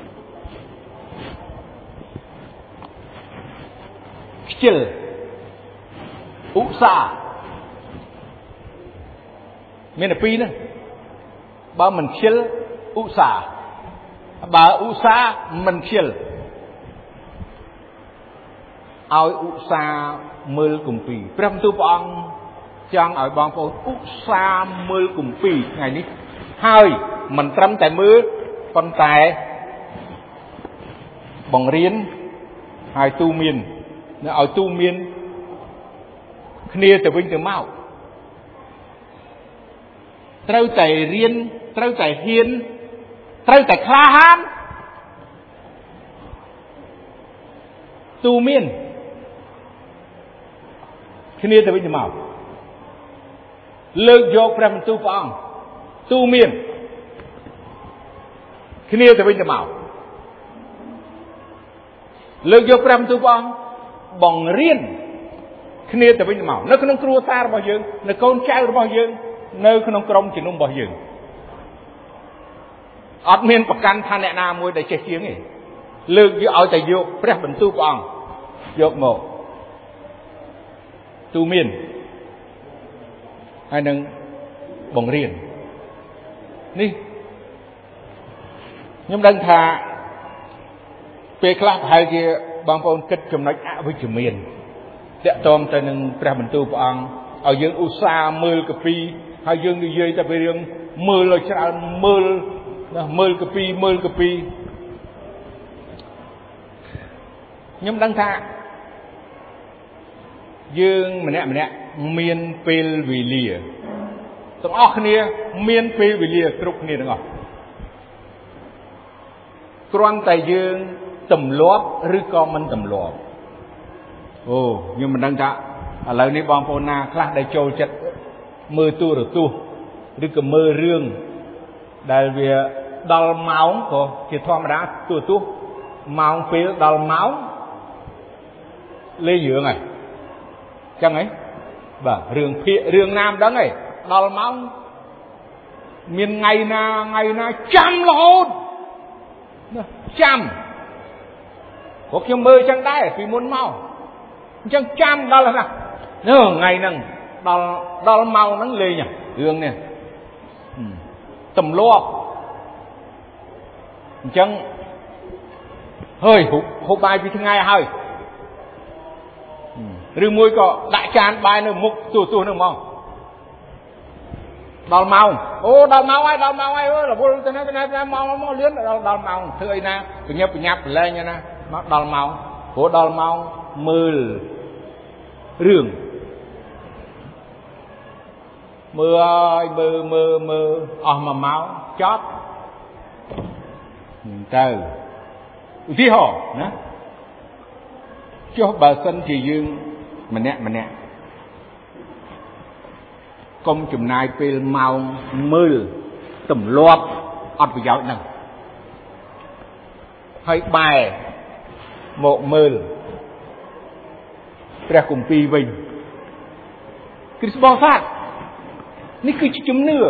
ខ្ជិលឧស្សាហ៍មានតែពីរហ្នឹងបើមិនខ្ជិលឧស្សាហ៍បើឧស្សាហ៍មិនខ្ជិលឲ្យឧស្សាហ៍មើលគម្ពីរព្រះបន្ទូលព្រះអង្គចង់ឲ្យបងប្អូនឧស្សាហ៍មើលគម្ពីរថ្ងៃនេះហើយមិនត្រឹមតែមើលប៉ុន្តែបង្រៀនហើយទូមាននៅឲ្យទូមានគ្នាទៅវិញទៅមកត្រូវតែរៀនត្រូវតែហ៊ានត្រូវតែក្លាហានទូមានគ្នាទៅវិញទៅមកលើកយកព្រះបន្ទូលព្រះអង្គទូមានគ្នាទៅវិញទៅមកលើកយកព្រះបន្ទូលព្រះអង្គបង្រៀនគ្នាទៅវិញទៅមកនៅក្នុងគ្រួសាររបស់យើងនៅកូនចៅរបស់យើងនៅក្នុងក្រុមជំនុំរបស់យើងអត់មានប្រកាន់ថាអ្នកណាមួយដែលចេះជាងទេលើកយកឲ្យតែយកព្រះបន្ទូលព្រះអង្គយកមកទូមានហើយនឹងបង្រៀននេះខ្ញុំដឹងថាពេលខ្លះប្រហែលជាបងប្អូនគិតចំណុចអវិជ្ជមានតាក់ទងទៅនឹងព្រះបន្ទូលព្រះអង្គឲ្យយើងឧស្សាហ៍មើលកាពីហើយយើងនិយាយតែពីរឿងមើលឲ្យច្រើនមើលកាពីខ្ញុំដឹងថាយើងម្នាក់មានពេលវេលាទាំងអស់គ្នាមានពេលវេលាគ្រប់គ្នាទាំងអស់គ្រាន់តែយើងទម្លាប់ឬក៏មិនទម្លាប់អូខ្ញុំមិនដឹងថាឥឡូវនេះបងប្អូនណាខ្លះដែលចូលចិត្តមើលទូរទស្សន៍ឬក៏មើលរឿងដែលវាដល់ម៉ោងក៏ជាធម្មតាទូរទស្សន៍ម៉ោងពេលដល់ម៉ោងលេងរឿងហើយចឹងហីបាទរឿងភាគរឿងណាមិនដឹងហីដល់ម៉ោងមានថ្ងៃណាចាំរហូតចាំព្រោះខ្ញុំមើលចឹងដែរពីមុនមកអញ្ចឹងចាំដល់ណាថ្ងៃហ្នឹងដល់ម៉ោងហ្នឹងលេងរឿងនេះទម្លាប់អញ្ចឹងហើយហូបបាយពីថ្ងៃហើយឬមួយក៏ដាក់ចានបាយនៅមុខទូហ្នឹងហ្មងដល់ម៉ោងអូដល់ម៉ោងហើយរវល់ទៅណាម៉ោងមកលឿនដល់ម៉ោងធ្វើអីណាបញ្ញាប់ប្រឡែងណាមកដល់ម៉ោងព្រោះដល់ម៉ោងមើលរឿងមើលហើយមើលអស់1ម៉ោងចប់ទៅឧទាហរណ៍ណាចុះបើសិនជាយើងម្នាក់កុំចំណាយពេលម៉ោងមើលទម្លាប់អត់ប្រយោជន៍ហ្នឹងហើយបែរមកមើលព្រះគម្ពីរវិញគ្រីស្ទបរិស័ទនេះគឺជាជំនឿ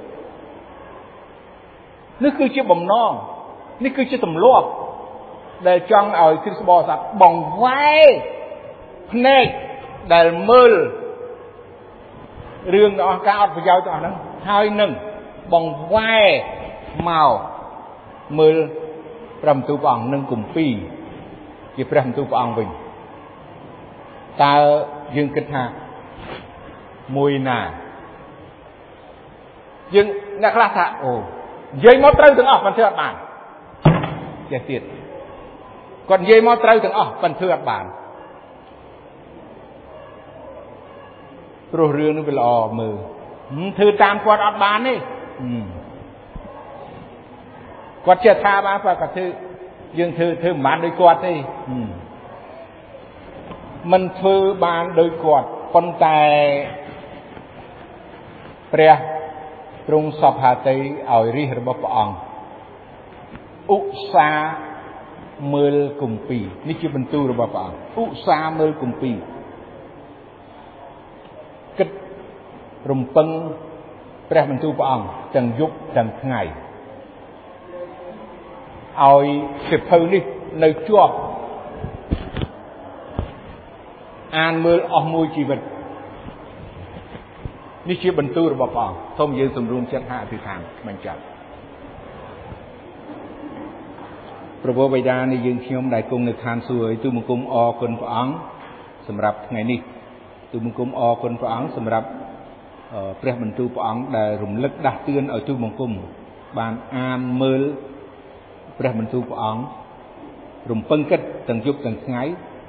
នេះគឺជាបំណងនេះគឺជាទម្លាប់ដែលចង់ឲ្យគ្រីស្ទបរិស័ទបង្វែរភ្នែកដែលមើលរឿងរបស់ការអត់ប្រយោជន៍ទាំងអស់ហ្នឹងហើយនឹងបង្វែរមកមើលព្រះបន្ទូលព្រះអង្គនិងគម្ពីរជាព្រះបន្ទូលព្រះអង្គវិញតើយើងគិតថាមួយណាយើងអ្នកខ្លះថាអូនិយាយមកត្រូវទាំងអស់មិនធ្វើអត់បានចេះទៀតគាត់និយាយមកត្រូវទាំងអស់ប៉ុន្តែធ្វើអត់បានព្រោះរឿងនេះវាល្អមើលធ្វើតាមគាត់អត់បានទេគាត់ចេះថាបានគាត់ធ្វើយើងធ្វើមិនបានដូចគាត់ទេមិនធ្វើបានដូចគាត់ប៉ុន្តែព្រះទ្រង់សពហាតីឲ្យរាជរបស់ព្រះអង្គឧស្សាហ៍មើលគម្ពីរនេះជាបន្ទូលរបស់ព្រះអង្គឧស្សាហ៍មើលគម្ពីរគិតរំពឹងព្រះបន្ទូលព្រះអង្គទាំងយប់ទាំងថ្ងៃឲ្យសិភៅនេះនៅជាប់អានមើលអស់មួយជីវិតនេះជាបន្ទូលរបស់ព្រះអង្គសូមយើងសម្រួមចិត្តហាអធិដ្ឋានបញ្ចប់ព្រះបិតានៃយើងខ្ញុំដែលគង់នៅឋានសួគ៌ហើយទូលបង្គំអរគុណព្រះអង្គសម្រាប់ថ្ងៃនេះទូលបង្គំអរគុណព្រះអង្គសម្រាប់ព្រះបន្ទូលព្រះអង្គដែលរំលឹកដាស់តឿនឲ្យទូលបង្គំបានអានមើលព្រះបន្ទូលព្រះអង្គរំពឹងគិតទាំងយប់ទាំងថ្ងៃ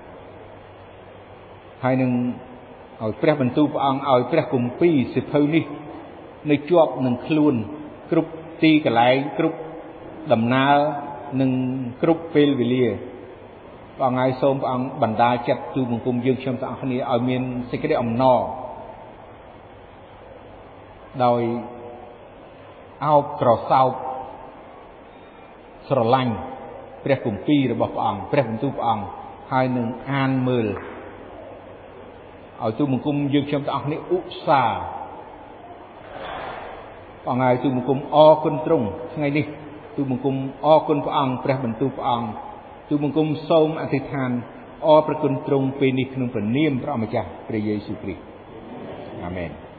ហើយនឹងឲ្យព្រះបន្ទូលព្រះអង្គឲ្យព្រះគម្ពីរសិភៅនេះនៅជាប់នឹងខ្លួនគ្រប់ទីកន្លែងគ្រប់ដំណើរនិងគ្រប់ពេលវេលាព្រះអង្គហើយសូមព្រះអង្គបណ្ដាលចិត្តទូលបង្គំយើងខ្ញុំទាំងអស់គ្នាឲ្យមានសេចក្តីអំណរដោយអោបក្រសោបស្រឡាញ់ព្រះគម្ពីររបស់ព្រះអង្គព្រះបន្ទូលព្រះអង្គហើយនឹងអានមើលឲ្យទូលបង្គំយើងខ្ញុំទាំងអស់គ្នាឧស្សាហ៍ព្រះអង្គហើយទូលបង្គំអរគុណទ្រង់ថ្ងៃនេះទូលបង្គំអរគុណព្រះអង្គព្រះបន្ទូលព្រះអង្គទូលបង្គំសូមអធិដ្ឋានអរព្រគុណទ្រង់ពេលនេះក្នុងព្រះនាមព្រះម្ចាស់ព្រះយេស៊ូវគ្រីស្ទអាមែន